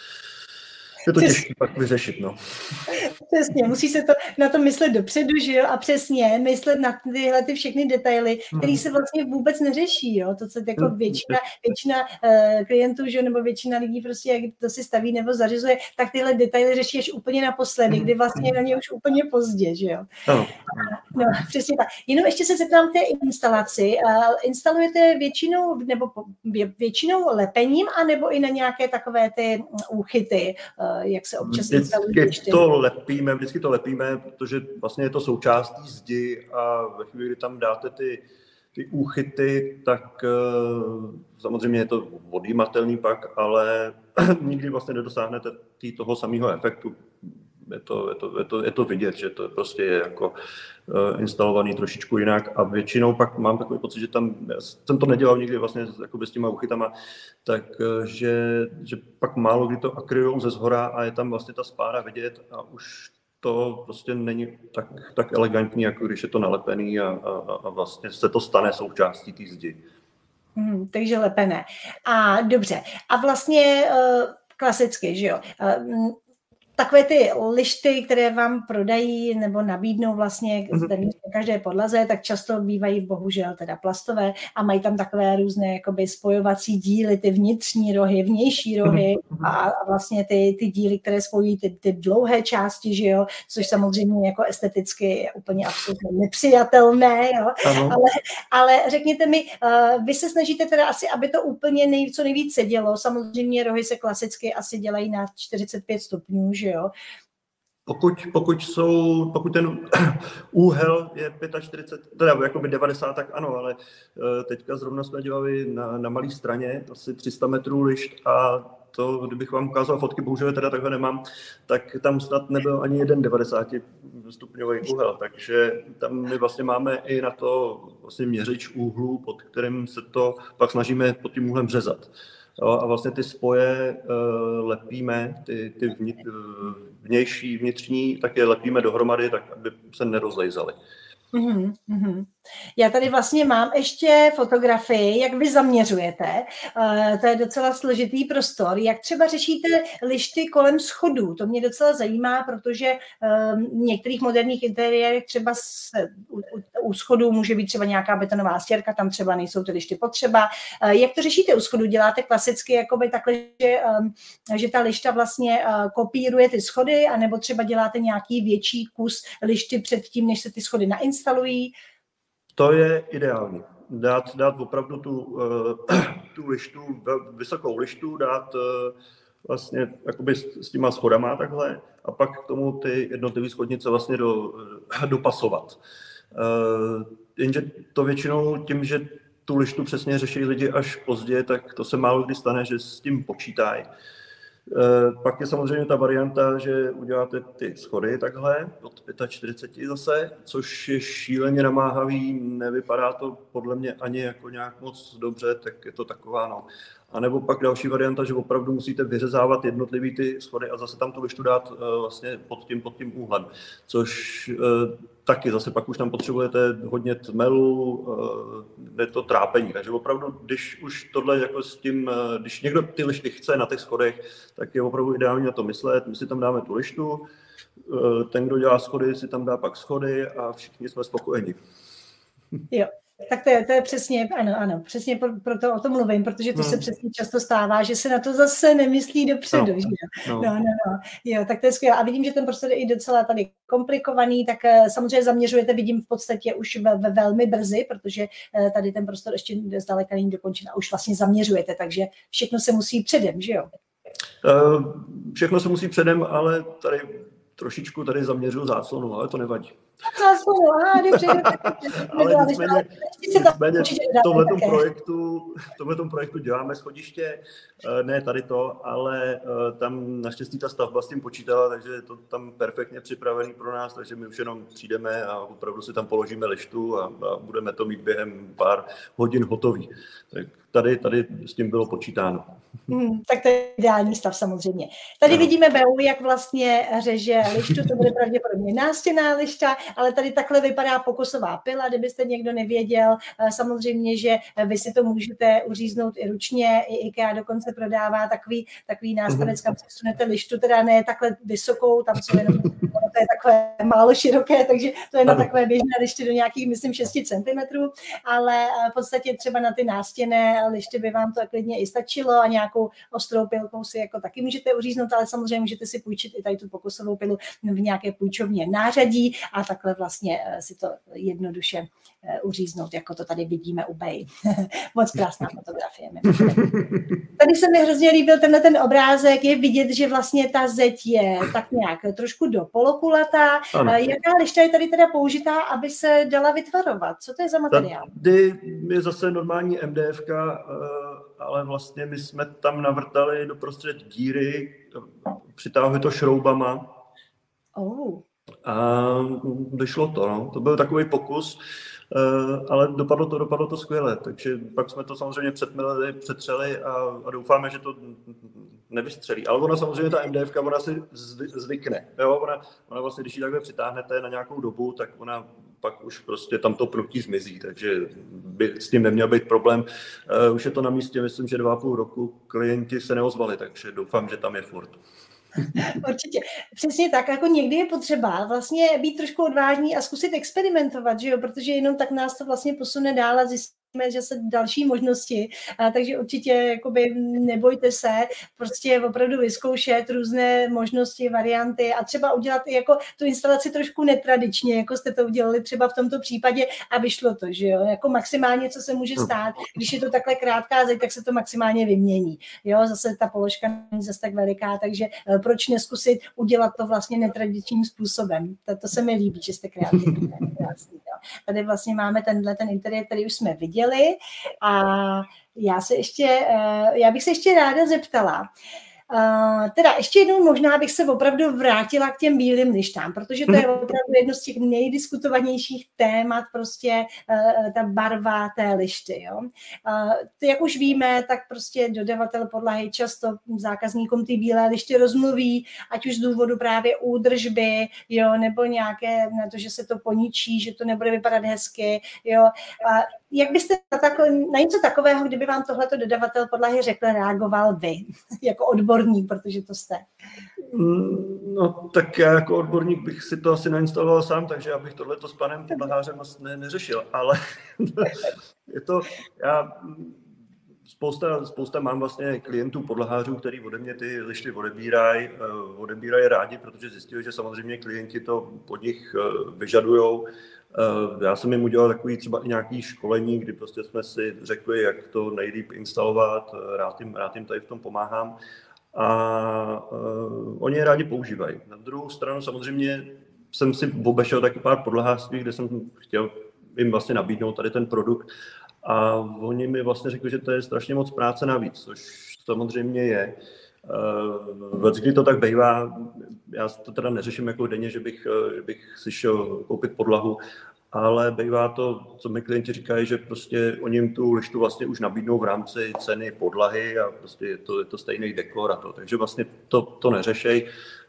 Je to těžké pak vyřešit, no. Přesně, musí se to na to myslet dopředu, že jo, a přesně myslet na tyhle ty všechny detaily, které se vlastně vůbec neřeší, jo, to, co jako většina, většina uh, klientů, že jo, nebo většina lidí prostě, jak to si staví nebo zařizuje, tak tyhle detaily řeší až úplně naposledy, kdy vlastně na ně už úplně pozdě, že jo. Ano. No, přesně tak. Jenom ještě se zeptám k té instalaci. Uh, instalujete většinou, nebo většinou lepením, anebo i na nějaké takové ty úchyty, uh, jak se občas instalují? Vždycky to lepíme, vždycky to lepíme, protože vlastně je to součástí zdi a ve chvíli, kdy tam dáte ty, ty úchyty, tak uh, samozřejmě je to odjímatelný pak, ale nikdy vlastně nedosáhnete tý toho samého efektu. Je to, je, to, je, to, je to vidět, že to prostě je jako uh, instalovaný trošičku jinak a většinou pak mám takový pocit, že tam, já jsem to nedělal nikdy vlastně s těma uchytama, tak uh, že, že pak málo kdy to akrylují ze zhora a je tam vlastně ta spára vidět a už to prostě není tak, tak elegantní, jako když je to nalepený a, a, a vlastně se to stane součástí té zdi. Hmm, takže lepené. A dobře. A vlastně uh, klasicky, že jo? Uh, takové ty lišty, které vám prodají nebo nabídnou vlastně mm-hmm. každé podlaze, tak často bývají bohužel teda plastové a mají tam takové různé jakoby spojovací díly, ty vnitřní rohy, vnější rohy mm-hmm. a, a vlastně ty, ty díly, které spojují ty, ty dlouhé části, že jo, což samozřejmě jako esteticky je úplně absolutně nepřijatelné, jo. Ale, ale řekněte mi, uh, vy se snažíte teda asi, aby to úplně nej, co nejvíc sedělo, samozřejmě rohy se klasicky asi dělají na čtyřicet pět stupňů, že jo. Pokud, pokud, jsou, pokud ten úhel je čtyřicet pět, teda jakoby devadesát, tak ano, ale teďka zrovna jsme dělali na, na malé straně asi tři sta metrů lišt a to, kdybych vám ukázal fotky, bohužel teda takhle nemám, tak tam snad nebyl ani jeden devadesátistupňový úhel, takže tam my vlastně máme i na to vlastně měřič úhlu, pod kterým se to pak snažíme pod tím úhlem řezat. Jo, a vlastně ty spoje uh, lepíme, ty, ty vnější, vnitřní, tak je lepíme dohromady, tak aby se nerozlejzaly. Mm-hmm, mm-hmm. Já tady vlastně mám ještě fotografii, jak vy zaměřujete. Uh, to je docela složitý prostor. Jak třeba řešíte lišty kolem schodů? To mě docela zajímá, protože uh, v některých moderních interiérech třeba se, u, u schodů může být třeba nějaká betonová stěrka, tam třeba nejsou ty lišty potřeba. Uh, jak to řešíte u schodů? Děláte klasicky jakoby takhle, že, um, že ta lišta vlastně uh, kopíruje ty schody, anebo třeba děláte nějaký větší kus lišty předtím, než se ty schody nainstalují? To je ideální. Dát, dát opravdu tu, tu lištu, vysokou lištu, dát vlastně jakoby s těma schodama takhle a pak k tomu ty jednotlivé schodnice vlastně do, dopasovat. Jenže to většinou tím, že tu lištu přesně řeší lidi až pozdě, tak to se málo kdy stane, že s tím počítají. Pak je samozřejmě ta varianta, že uděláte ty schody takhle od čtyřicet pět zase, což je šíleně namáhavý, nevypadá to podle mě ani jako nějak moc dobře, tak je to taková no. A nebo pak další varianta, že opravdu musíte vyřezávat jednotlivý ty schody a zase tam tu lištu dát uh, vlastně pod tím, pod tím úhlem, což uh, taky zase pak už tam potřebujete hodně tmelu, uh, je to trápení, takže opravdu, když už tohle jako s tím, uh, když někdo ty lišty chce na těch schodech, tak je opravdu ideální na to myslet, my si tam dáme tu lištu, uh, ten, kdo dělá schody, si tam dá pak schody a všichni jsme spokojeni. Jo. Tak to je, to je přesně, ano, ano, přesně pro, proto o tom mluvím, protože to hmm. se přesně často stává, že se na to zase nemyslí dopředu, no, že jo? No. no, no, no, jo, tak to je skvělé. A vidím, že ten prostor je i docela tady komplikovaný, tak samozřejmě zaměřujete, vidím v podstatě už ve, ve velmi brzy, protože tady ten prostor ještě zdaleka není dokončen a už vlastně zaměřujete, takže všechno se musí předem, že jo? Uh, všechno se musí předem, ale tady trošičku tady zaměřuju záclonu, ale to nevadí. Záclonu, aha, dobře. Ale nicméně, nicméně v tomhletom projektu, v tomhletom projektu děláme schodiště, ne tady to, ale tam naštěstí ta stavba s tím počítala, takže je to tam perfektně připravený pro nás, takže my už jenom přijdeme a opravdu si tam položíme lištu a, a budeme to mít během pár hodin hotový. Tak tady, tady s tím bylo počítáno. Hmm, tak to je ideální stav samozřejmě. Tady no. vidíme Beu, jak vlastně řeže lištu, to bude pravděpodobně nástěnná lišta, ale tady takhle vypadá pokosová pila, kdybyste někdo nevěděl. Samozřejmě, že vy si to můžete uříznout i ručně, i IKEA dokonce prodává takový, takový nástavec, kam si vsunete lištu, teda ne takhle vysokou, tam jsou jenom, to je takové málo široké, takže to je na takové běžné lišty do nějakých, myslím, šest centimetrů, ale v podstatě třeba na ty nástěnné lišty by vám to klidně i stačilo a nějakou ostrou pilkou si jako taky můžete uříznout, ale samozřejmě můžete si půjčit i tady tu pokosovou pilu v nějaké půjčovně nářadí a takhle vlastně si to jednoduše uříznout, jako to tady vidíme u Bey. Moc krásná fotografie. Tady se mi hrozně líbil tenhle ten obrázek, je vidět, že vlastně ta zeď je tak nějak trošku do polokulatá. Ano. Jaká lišta je tady teda použitá, aby se dala vytvarovat? Co to je za materiál? Tady je zase normální M D F ka, ale vlastně my jsme tam navrtali doprostřed díry, přitáhli to šroubama. Oh. A vyšlo to, no. To byl takový pokus, ale dopadlo to, dopadlo to skvěle, takže pak jsme to samozřejmě předmilili, přetřeli a, a doufáme, že to nevystřelí. Ale ona samozřejmě, ta M D F ka, ona si zvykne. Jo? Ona, ona vlastně, když ji takhle přitáhnete na nějakou dobu, tak ona pak už prostě tam to pnutí zmizí, takže by s tím neměl být problém. Uh, už je to na místě, myslím, že dva a půl roku klienti se neozvali, takže doufám, že tam je furt. Určitě. Přesně tak, jako někdy je potřeba vlastně být trošku odvážný a zkusit experimentovat, že jo, protože jenom tak nás to vlastně posune dál a zjistíme, že se další možnosti, a takže určitě jakoby nebojte se, prostě opravdu vyzkoušet různé možnosti, varianty a třeba udělat i jako tu instalaci trošku netradičně, jako jste to udělali třeba v tomto případě a vyšlo to, že jo, jako maximálně, co se může stát, když je to takhle krátká zeď, tak se to maximálně vymění, jo, zase ta položka není zase tak veliká, takže proč neskusit udělat to vlastně netradičním způsobem, to, to se mi líbí, že jste kreativní. Tady vlastně máme tenhle ten interiér, který už jsme viděli a já se ještě, já bych se ještě ráda zeptala, Uh, teda ještě jednou možná bych se opravdu vrátila k těm bílým lištám, protože to je opravdu jedno z těch nejdiskutovanějších témat, prostě uh, ta barva té lišty. Jo? Uh, to, jak už víme, tak prostě dodavatel podlahy často zákazníkům ty bílé lišty rozmluví, ať už z důvodu právě údržby, jo, nebo nějaké, na to, že se to poničí, že to nebude vypadat hezky. Jo? Uh, jak byste na, takové, na něco takového, kdyby vám tohleto dodavatel podlahy řekl, reagoval vy, jako odborník, protože to jste? No tak já jako odborník bych si to asi nainstaloval sám, takže já bych tohleto s panem podlahářem ne, neřešil, ale je to, já spousta, spousta mám vlastně klientů podlahářů, který ode mě ty lišty odebírají, odebírají rádi, protože zjistili, že samozřejmě klienti to od nich vyžadujou. Já jsem jim udělal takový třeba i nějaký školení, kdy prostě jsme si řekli, jak to nejlíp instalovat, rád jim, rád jim tady v tom pomáhám a uh, oni je rádi používají. Na druhou stranu samozřejmě jsem si obešel taky pár podlahářství, kde jsem chtěl jim vlastně nabídnout tady ten produkt a oni mi vlastně řekli, že to je strašně moc práce navíc, což samozřejmě je. Uh, kdy to tak bývá, já to teda neřeším jako denně, že bych, že bych si šel koupit podlahu, ale bývá to, co mi klienti říkají, že prostě oni jim tu lištu vlastně už nabídnou v rámci ceny podlahy a prostě je to, je to stejný dekor a to, takže vlastně to, to neřešej.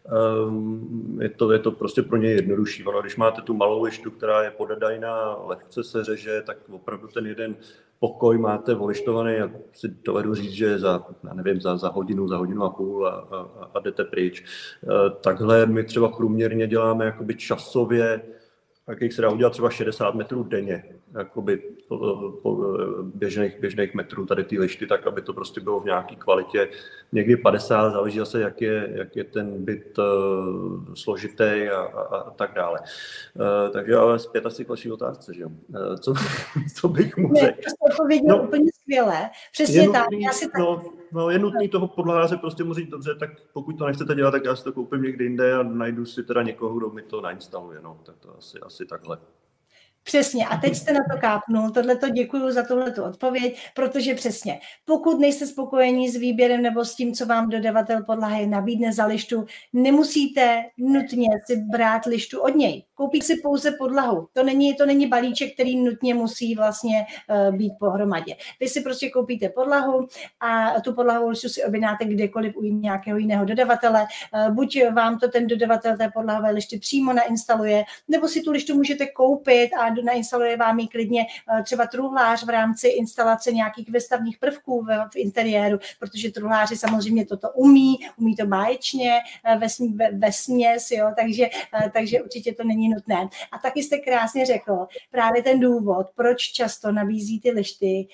Um, je, to, je to prostě pro ně jednodušší. Ono, když máte tu malou lištu, která je podedajná, lehce se řeže, tak opravdu ten jeden pokoj máte volištovaný a si dovedu říct, že za, já nevím, za, za hodinu, za hodinu a půl a, a, a jdete pryč. Takhle my třeba průměrně děláme jakoby časově, jakých se dá udělat třeba šedesát metrů denně, jakoby po, po, běžných, běžných metrů tady ty lišty, tak aby to prostě bylo v nějaké kvalitě. Někdy padesát, záleží zase, jak je, jak je ten byt uh, složitý a, a, a tak dále. Uh, takže ale zpět asi k vaší otázce, že jo? Uh, co, co bych mu řekl? To no, úplně skvěle. Přesně tak. Já si tak... No, no, je nutný toho podlaháře prostě mu říct, dobře, tak pokud to nechcete dělat, tak já si to koupím někde jinde a najdu si teda někoho, kdo mi to nainstaluje. No, tak to asi, asi takhle. Přesně. A teď jste na to kápnul. Tohleto děkuju za tuhletu odpověď, protože přesně, pokud nejste spokojení s výběrem nebo s tím, co vám dodavatel podlahy nabídne za lištu, nemusíte nutně si brát lištu od něj. Koupí si pouze podlahu. To není, to není balíček, který nutně musí vlastně uh, být pohromadě. Vy si prostě koupíte podlahu a tu podlahovou lištu si objednáte kdekoliv u nějakého jiného dodavatele. Uh, buď vám to ten dodavatel té podlahové lišty přímo nainstaluje, nebo si tu lištu můžete koupit a nainstaluje vám ji klidně třeba truhlář v rámci instalace nějakých vestavních prvků v, v interiéru, protože truhláři samozřejmě toto umí, umí to báječně ve, ve, ve směs, jo, takže, takže určitě to není nutné. A taky jste krásně řekl právě ten důvod, proč často nabízí ty lišty,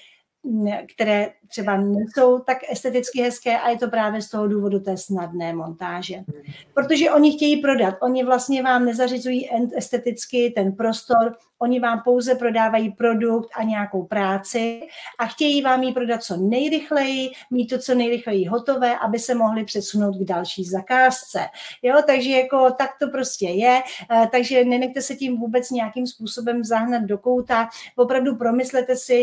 které třeba nejsou tak esteticky hezké a je to právě z toho důvodu té snadné montáže. Protože oni chtějí prodat, oni vlastně vám nezařizují esteticky ten prostor, oni vám pouze prodávají produkt a nějakou práci a chtějí vám ji prodat co nejrychleji, mít to co nejrychleji hotové, aby se mohli přesunout k další zakázce. Jo, takže jako tak to prostě je, takže nenechte se tím vůbec nějakým způsobem zahnat do kouta, opravdu promyslete si,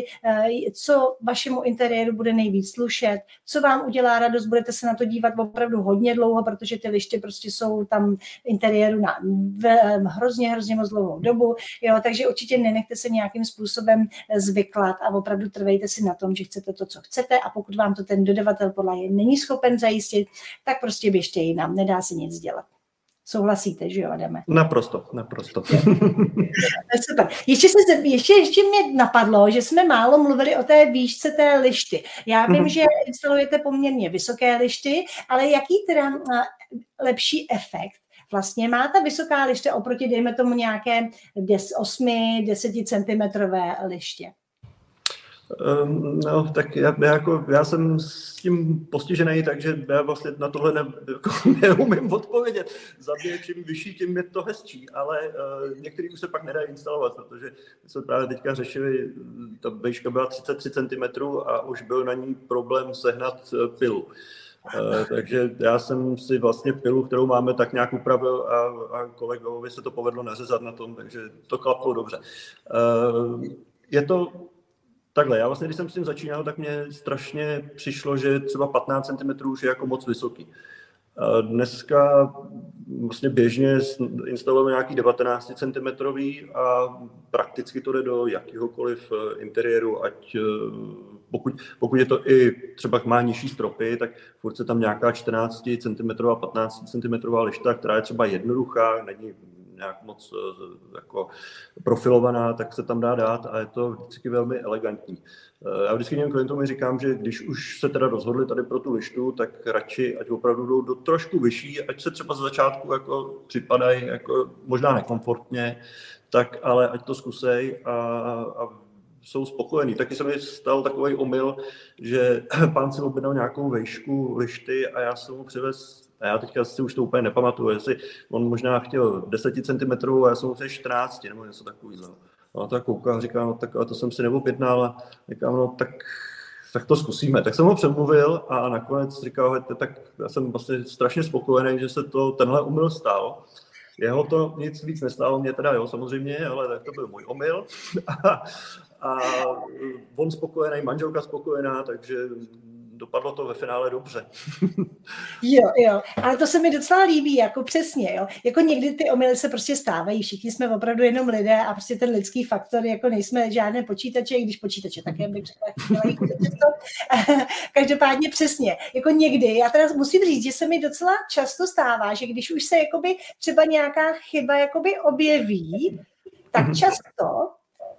co vašemu interiéru bude nejvíc slušet, co vám udělá radost, budete se na to dívat opravdu hodně dlouho, protože ty lišty prostě jsou tam v interiéru na hrozně, hrozně moc dlouhou dobu, jo, takže určitě nenechte se nějakým způsobem zvyklat a opravdu trvejte si na tom, že chcete to, co chcete a pokud vám to ten dodavatel podlahy není schopen zajistit, tak prostě běžte jinam, nedá se nic dělat. Souhlasíte, že jo, Adame? Naprosto, naprosto. Super. Ještě, se, ještě, ještě mě napadlo, že jsme málo mluvili o té výšce té lišty. Já vím, mm-hmm. že instalujete poměrně vysoké lišty, ale jaký teda lepší efekt vlastně má ta vysoká liště oproti, dejme tomu, nějaké osm deset centimetrové liště? Um, no, tak já, já, jako, já jsem s tím postižený, takže já vlastně na tohle ne, jako, neumím odpovědět. Zabije, čím vyšší, tím je to hezčí, ale uh, některý už se pak nedá instalovat, protože jsme právě teďka řešili, ta výška byla třicet tři centimetrů a už byl na ní problém sehnat pilu. Uh, takže já jsem si vlastně pilu, kterou máme, tak nějak upravil a, a kolegovi se to povedlo nařezat na tom, takže to klaplo dobře. Uh, je to Takhle, já vlastně, když jsem s tím začínal, tak mě strašně přišlo, že třeba patnáct centimetrů už je jako moc vysoký. Dneska vlastně běžně instalujeme nějaký devatenáct centimetrový a prakticky to jde do jakýhokoliv interiéru, ať pokud, pokud je to i třeba má nižší stropy, tak furt se tam nějaká čtrnáct centimetrů, patnáct centimetrů lišta, která je třeba jednoduchá, není nějak moc jako profilovaná, tak se tam dá dát a je to vždycky velmi elegantní. Já vždycky těm klientům říkám, že když už se teda rozhodli tady pro tu lištu, tak radši, ať opravdu jdou do trošku vyšší, ať se třeba z začátku jako připadají jako možná nekomfortně, tak ale ať to zkusej a, a jsou spokojení. Taky se mi stal takový omyl, že pán si objednal nějakou vejšku lišty a já jsem mu přivez. A já teďka si už to úplně nepamatuju, jestli on možná chtěl deset centimetrů a já jsem mu chtěl čtrnáct nebo něco takového. No tak kouká a říká, no tak ale to jsem si neobjednal a říkám, no tak, tak to zkusíme. Tak jsem ho přemluvil a nakonec říkal, tak já jsem vlastně strašně spokojený, že se to tenhle omyl stal. Jeho to nic víc nestálo, mě teda jo, samozřejmě, ale tak to byl můj omyl. A, a on spokojený, manželka spokojená, takže dopadlo to ve finále dobře. Jo, jo, ale to se mi docela líbí, jako přesně, jo. Jako někdy ty omyly se prostě stávají, všichni jsme opravdu jenom lidé a prostě ten lidský faktor, jako nejsme žádné počítače, i když počítače také bych řekla, každopádně přesně, jako někdy, já teda musím říct, že se mi docela často stává, že když už se jakoby třeba nějaká chyba jakoby objeví, tak často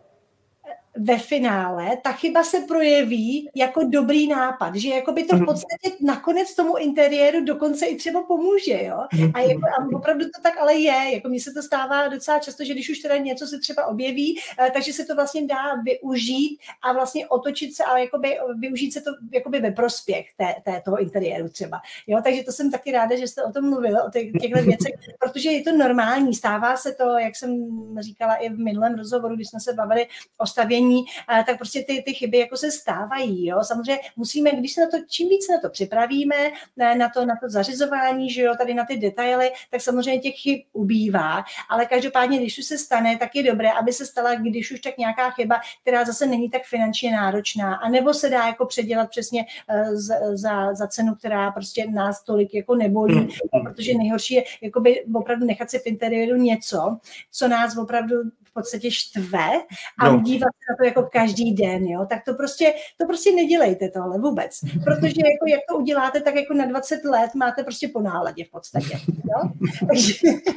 ve finále ta chyba se projeví jako dobrý nápad, že jakoby to v podstatě nakonec tomu interiéru dokonce i třeba pomůže, jo. A, jako, a opravdu to tak ale je, jako mně se to stává docela často, že když už teda něco se třeba objeví, takže se to vlastně dá využít a vlastně otočit se a jakoby využít se to jakoby ve prospěch té, té, toho interiéru třeba, jo. Takže to jsem taky ráda, že jste o tom mluvil, o těch, těchto věcech, protože je to normální, stává se to, jak jsem říkala i v minulém rozhovoru, když jsme se bavili o stavění, tak prostě ty, ty chyby jako se stávají. Jo? Samozřejmě musíme, když se na to, čím víc na to připravíme, na to, na to zařizování, že jo, tady na ty detaily, tak samozřejmě těch chyb ubývá, ale každopádně, když už se stane, tak je dobré, aby se stala, když už tak nějaká chyba, která zase není tak finančně náročná, anebo se dá jako předělat přesně za, za, za cenu, která prostě nás tolik jako nebolí, protože nejhorší je jakoby opravdu nechat si v interiéru něco, co nás opravdu v podstatě štve a no. dívat se na to jako každý den, jo, tak to prostě, to prostě nedělejte tohle vůbec, protože jako jak to uděláte, tak jako na dvacet let máte prostě po náladě v podstatě, jo, takže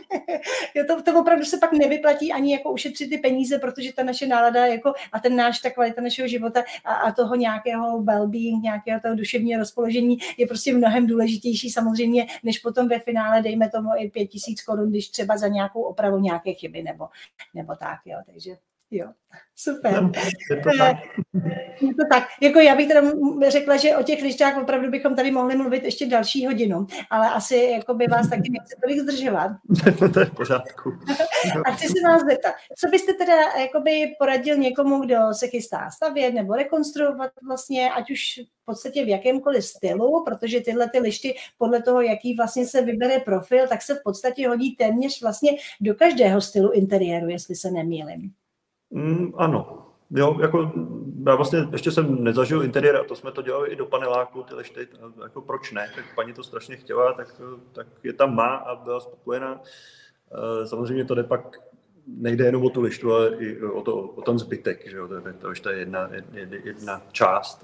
to, to opravdu se pak nevyplatí ani jako ušetřit ty peníze, protože ta naše nálada jako a ten náš, ta kvalita našeho života a, a toho nějakého well-being, nějakého toho duševního rozpoložení je prostě mnohem důležitější samozřejmě, než potom ve finále dejme tomu i pět tisíc korun, když třeba za nějakou opravu nějaké chyby nebo, nebo tak, jo, takže jo, super. Je to tak. Je to tak. Jako já bych teda řekla, že o těch lištách opravdu bychom tady mohli mluvit ještě další hodinu, ale asi jako by vás taky nechci tolik zdržovat. To je v pořádku. A chci se vás zeptat, co byste teda jakoby poradil někomu, kdo se chystá stavět nebo rekonstruovat vlastně, ať už v podstatě v jakémkoliv stylu, protože tyhle ty lišty podle toho, jaký vlastně se vybere profil, tak se v podstatě hodí téměř vlastně do každého stylu interiéru, jestli se nemýlím. Mm, ano, jo, jako já vlastně ještě jsem nezažil interiér a to jsme to dělali i do paneláku, ty lišty, jako proč ne, tak paní to strašně chtěla, tak, tak je tam má a byla spokojená. Samozřejmě to jde pak, nejde jenom o tu lištu, ale i o, to, o ten zbytek, že jo, to, to, to je jedna, jedna část.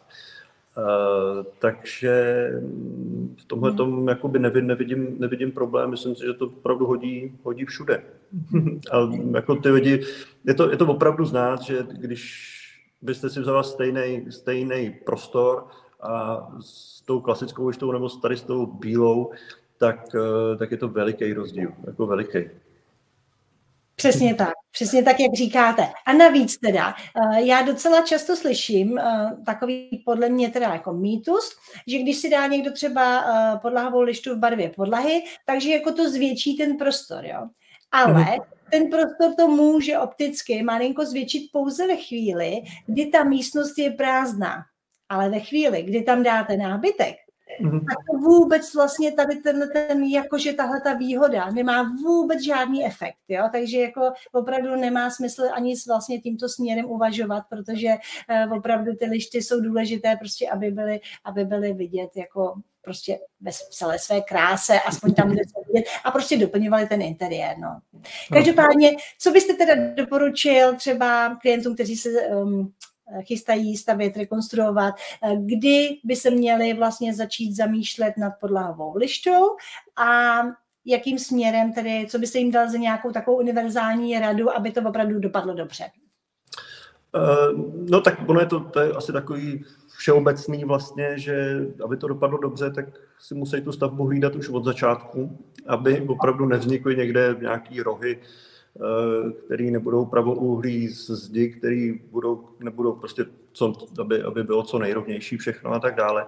Uh, takže v tomhle tom jakoby nevidím, nevidím problém, myslím si, že to opravdu hodí, hodí všude. A jako ty lidi, je to, je to opravdu znát, že když byste si vzala stejný, stejný prostor a s tou klasickou lištou nebo tady s tou bílou, tak, tak je to veliký rozdíl, jako veliký. Přesně tak, přesně tak, jak říkáte. A navíc teda, já docela často slyším takový podle mě teda jako mýtus, že když si dá někdo třeba podlahovou lištu v barvě podlahy, takže jako to zvětší ten prostor, jo. Ale ten prostor to může opticky malinko zvětšit pouze ve chvíli, kdy ta místnost je prázdná. Ale ve chvíli, kdy tam dáte nábytek, mm-hmm. tak to vůbec vlastně tady ten, ten jakože tahle ta výhoda nemá vůbec žádný efekt, jo? Takže jako opravdu nemá smysl ani vlastně tímto směrem uvažovat, protože uh, opravdu ty lišty jsou důležité prostě, aby byly, aby byly vidět jako prostě ve celé své kráse, aspoň tam, kde se vidět, a prostě doplňovali ten interiér, no. Každopádně, co byste teda doporučil třeba klientům, kteří se um, chystají stavět, rekonstruovat, kdy by se měli vlastně začít zamýšlet nad podlahovou lištou a jakým směrem tedy, co byste jim dal za nějakou takovou univerzální radu, aby to opravdu dopadlo dobře? Uh, no tak ono je to, to je asi takový všeobecný vlastně, že aby to dopadlo dobře, tak si musí tu stavbu hlídat už od začátku, aby opravdu nevznikly někde nějaký rohy, který nebudou pravouhlí z zdi, který budou, nebudou prostě, co, aby, aby bylo co nejrovnější všechno a tak dále.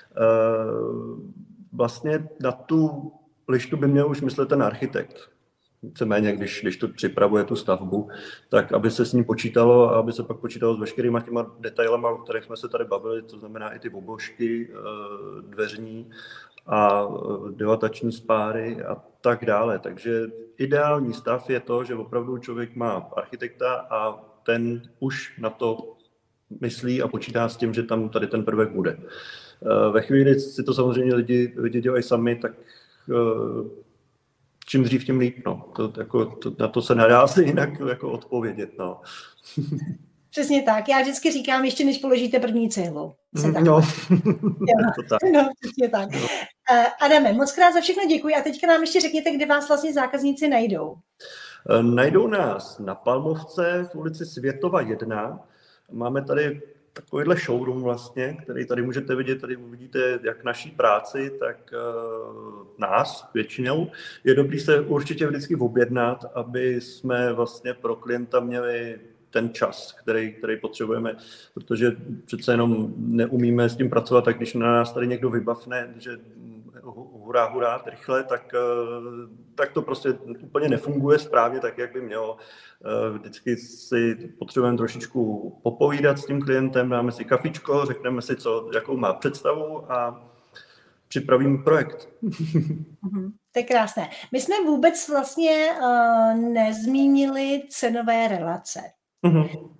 Vlastně na tu lištu by měl už myslet ten architekt. Víceméně, když, když to připravuje tu stavbu, tak aby se s ním počítalo a aby se pak počítalo s veškerýma těma detailama, o kterých jsme se tady bavili, to znamená i ty obložky dveřní a dilatační spáry a tak dále. Takže ideální stav je to, že opravdu člověk má architekta a ten už na to myslí a počítá s tím, že tam tady ten prvek bude. Ve chvíli si to samozřejmě lidi, lidi dělají sami, tak čím dřív, tím líp. No. To, jako, to, na to se nedá si jinak jako odpovědět. No. Přesně tak. Já vždycky říkám, ještě než položíte první cihlu. No. no, no přesně tak. No. Adame, moc krát za všechno děkuji a teďka nám ještě řekněte, kde vás vlastně zákazníci najdou. Najdou nás na Palmovce v ulici Světova jedna. Máme tady takovýhle showroom vlastně, který tady můžete vidět, tady uvidíte jak naší práci, tak uh, nás většinou. Je dobrý se určitě vždycky objednat, aby jsme vlastně pro klienta měli ten čas, který, který potřebujeme, protože přece jenom neumíme s tím pracovat, tak když na nás tady někdo vybavne, že hurá, hurá, rychle, tak, tak to prostě úplně nefunguje správně tak, jak by mělo. Vždycky si potřebujeme trošičku popovídat s tím klientem, dáme si kafičko, řekneme si, co, jakou má představu a připravím projekt. To je krásné. My jsme vůbec vlastně uh, nezmínili cenové relace. Mm-hmm.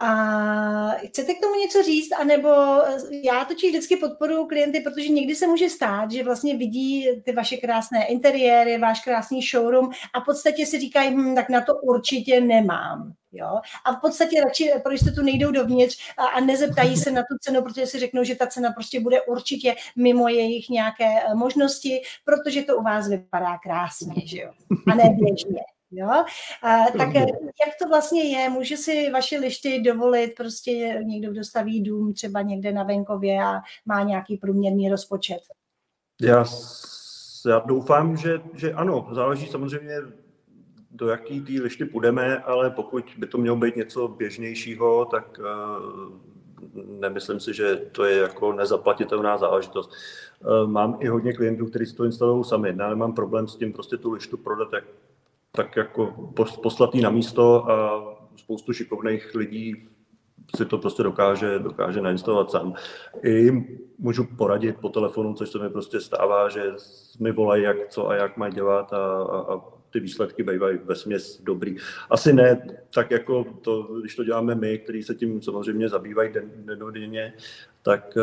A chcete k tomu něco říct, anebo já totiž vždycky podporuji klienty, protože někdy se může stát, že vlastně vidí ty vaše krásné interiéry, váš krásný showroom a v podstatě si říkají, hm, tak na to určitě nemám. Jo? A v podstatě radši pro jistotu nejdou dovnitř a, a nezeptají se na tu cenu, protože si řeknou, že ta cena prostě bude určitě mimo jejich nějaké možnosti, protože to u vás vypadá krásně, že jo? A ne běžně. Jo? A, tak jak to vlastně je? Může si vaše lišty dovolit prostě někdo, kdo staví dům třeba někde na venkově a má nějaký průměrný rozpočet? Já, já doufám, že, že ano. Záleží samozřejmě, do jaký té lišty půjdeme, ale pokud by to mělo být něco běžnějšího, tak uh, nemyslím si, že to je jako nezaplatitelná záležitost. Uh, mám i hodně klientů, kteří si to instalují sami. Já nemám problém s tím prostě tu lištu prodat jak tak jako poslatý na místo a spoustu šikovných lidí si to prostě dokáže, dokáže nainstalovat sám. I můžu poradit po telefonu, což se mi prostě stává, že mi volají, jak co a jak mají dělat a, a, a ty výsledky bývají vesměs dobrý. Asi ne tak jako to, když to děláme my, kteří se tím samozřejmě zabývají dennodenně, tak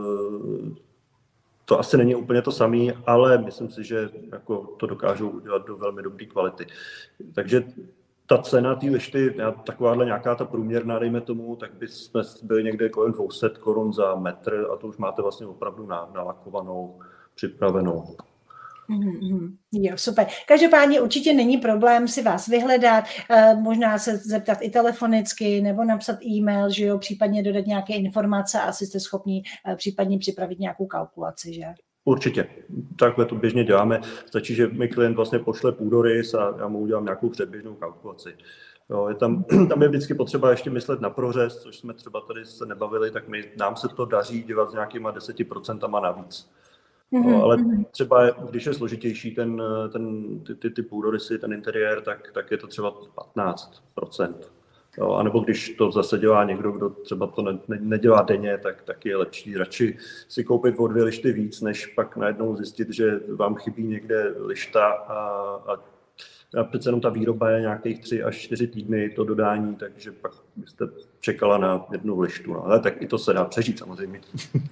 to asi není úplně to samé, ale myslím si, že jako to dokážou udělat do velmi dobré kvality. Takže ta cena té lišty, takováhle nějaká ta průměrná, dejme tomu, tak by jsme byli někde kolem dvě stě korun za metr a to už máte vlastně opravdu nalakovanou, připravenou. Mm-hmm. Jo, super. Každopádně určitě není problém si vás vyhledat, eh, možná se zeptat i telefonicky nebo napsat e-mail, že jo, případně dodat nějaké informace a asi jste schopni eh, případně připravit nějakou kalkulaci, že? Určitě. Takhle to běžně děláme. Stačí, že mi klient vlastně pošle půdorys a já mu udělám nějakou předběžnou kalkulaci. Jo, je tam, tam je vždycky potřeba ještě myslet na prořez, což jsme třeba tady se nebavili, tak my, nám se to daří dělat s nějakýma deseti procentama navíc. Mm-hmm. Jo, ale třeba, když je složitější ten, ten, ty, ty, ty půdorysy, ten interiér, tak, tak je to třeba patnáct procent. Jo, a nebo když to zase dělá někdo, kdo třeba to ne, ne, nedělá denně, tak, tak je lepší radši si koupit o dvě lišty víc, než pak najednou zjistit, že vám chybí někde lišta a, a, a přece jenom ta výroba je nějakých tři až čtyři týdny, to dodání, takže pak byste čekala na jednu lištu. No. Ale tak i to se dá přežít samozřejmě.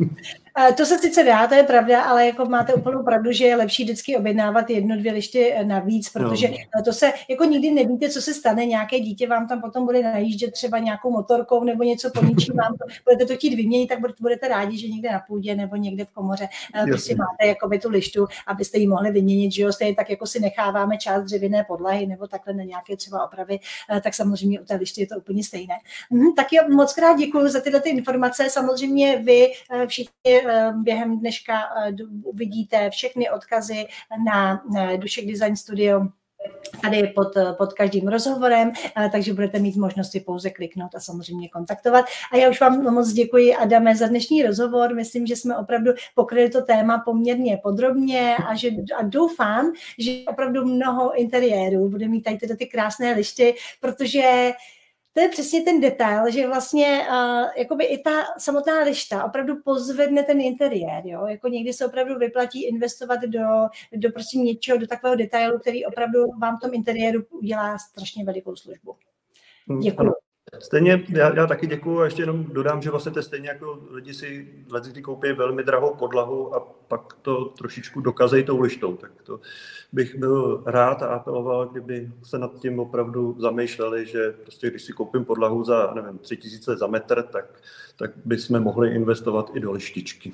To se sice dá, to je pravda, ale jako máte úplnou pravdu, že je lepší vždycky objednávat jednu, dvě lišty navíc, protože no. to se jako nikdy nevíte, co se stane, nějaké dítě vám tam potom bude najíždět třeba nějakou motorkou nebo něco poničí vám, to, budete to chtít vyměnit, tak budete rádi, že někde na půdě nebo někde v komoře prostě máte jakoby tu lištu, abyste ji mohli vyměnit, že jo, stejně tak jako si necháváme část dřevěné podlahy nebo takhle na nějaké třeba opravy, tak samozřejmě u té lišty je to úplně stejné. Mhm, tak jo, moc krát děkuji za tyhle ty informace, samozřejmě vy všichni během dneška uvidíte všechny odkazy na Dušek Design Studio tady pod, pod každým rozhovorem, takže budete mít možnost si pouze kliknout a samozřejmě kontaktovat. A já už vám moc děkuji, Adame, za dnešní rozhovor. Myslím, že jsme opravdu pokryli to téma poměrně podrobně a, že, a doufám, že opravdu mnoho interiérů bude mít tady tyhle ty krásné lišty, protože to je přesně ten detail, že vlastně uh, jakoby i ta samotná lišta opravdu pozvedne ten interiér, jo? Jako někdy se opravdu vyplatí investovat do, do prostě něčeho, do takového detailu, který opravdu vám v tom interiéru udělá strašně velikou službu. Děkuji. Stejně, já, já taky děkuju a ještě jenom dodám, že vlastně to je stejně jako lidi si lidi koupí velmi drahou podlahu a pak to trošičku dokazejí tou lištou. Tak to bych byl rád a apeloval, kdyby se nad tím opravdu zamýšleli, že prostě když si koupím podlahu za, nevím, tři tisíce za metr, tak, tak bychom mohli investovat i do lištičky.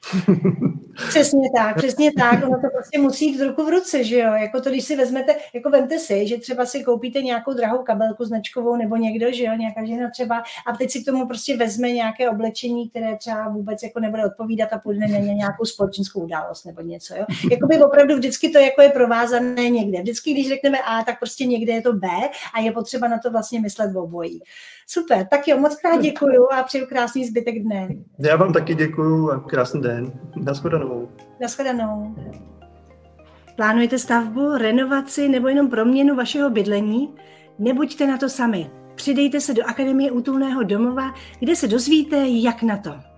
Přesně tak, přesně tak, ono to prostě musí jít z ruku v ruce, že jo, jako to, když si vezmete, jako vemte si, že třeba si koupíte nějakou drahou kabelku značkovou nebo někdo, že jo, nějaká žena třeba a teď si k tomu prostě vezme nějaké oblečení, které třeba vůbec jako nebude odpovídat a půjde na nějakou společenskou událost nebo něco, jo. Jakoby opravdu vždycky to jako je provázané někde, vždycky, když řekneme A, tak prostě někde je to B a je potřeba na to vlastně myslet v obojí. Super, tak jo, moc krát děkuju a přeju krásný zbytek dne. Já vám taky děkuju a krásný den. Nashledanou. Nashledanou. Plánujete stavbu, renovaci nebo jenom proměnu vašeho bydlení? Nebuďte na to sami. Přidejte se do Akademie útulného domova, kde se dozvíte, jak na to.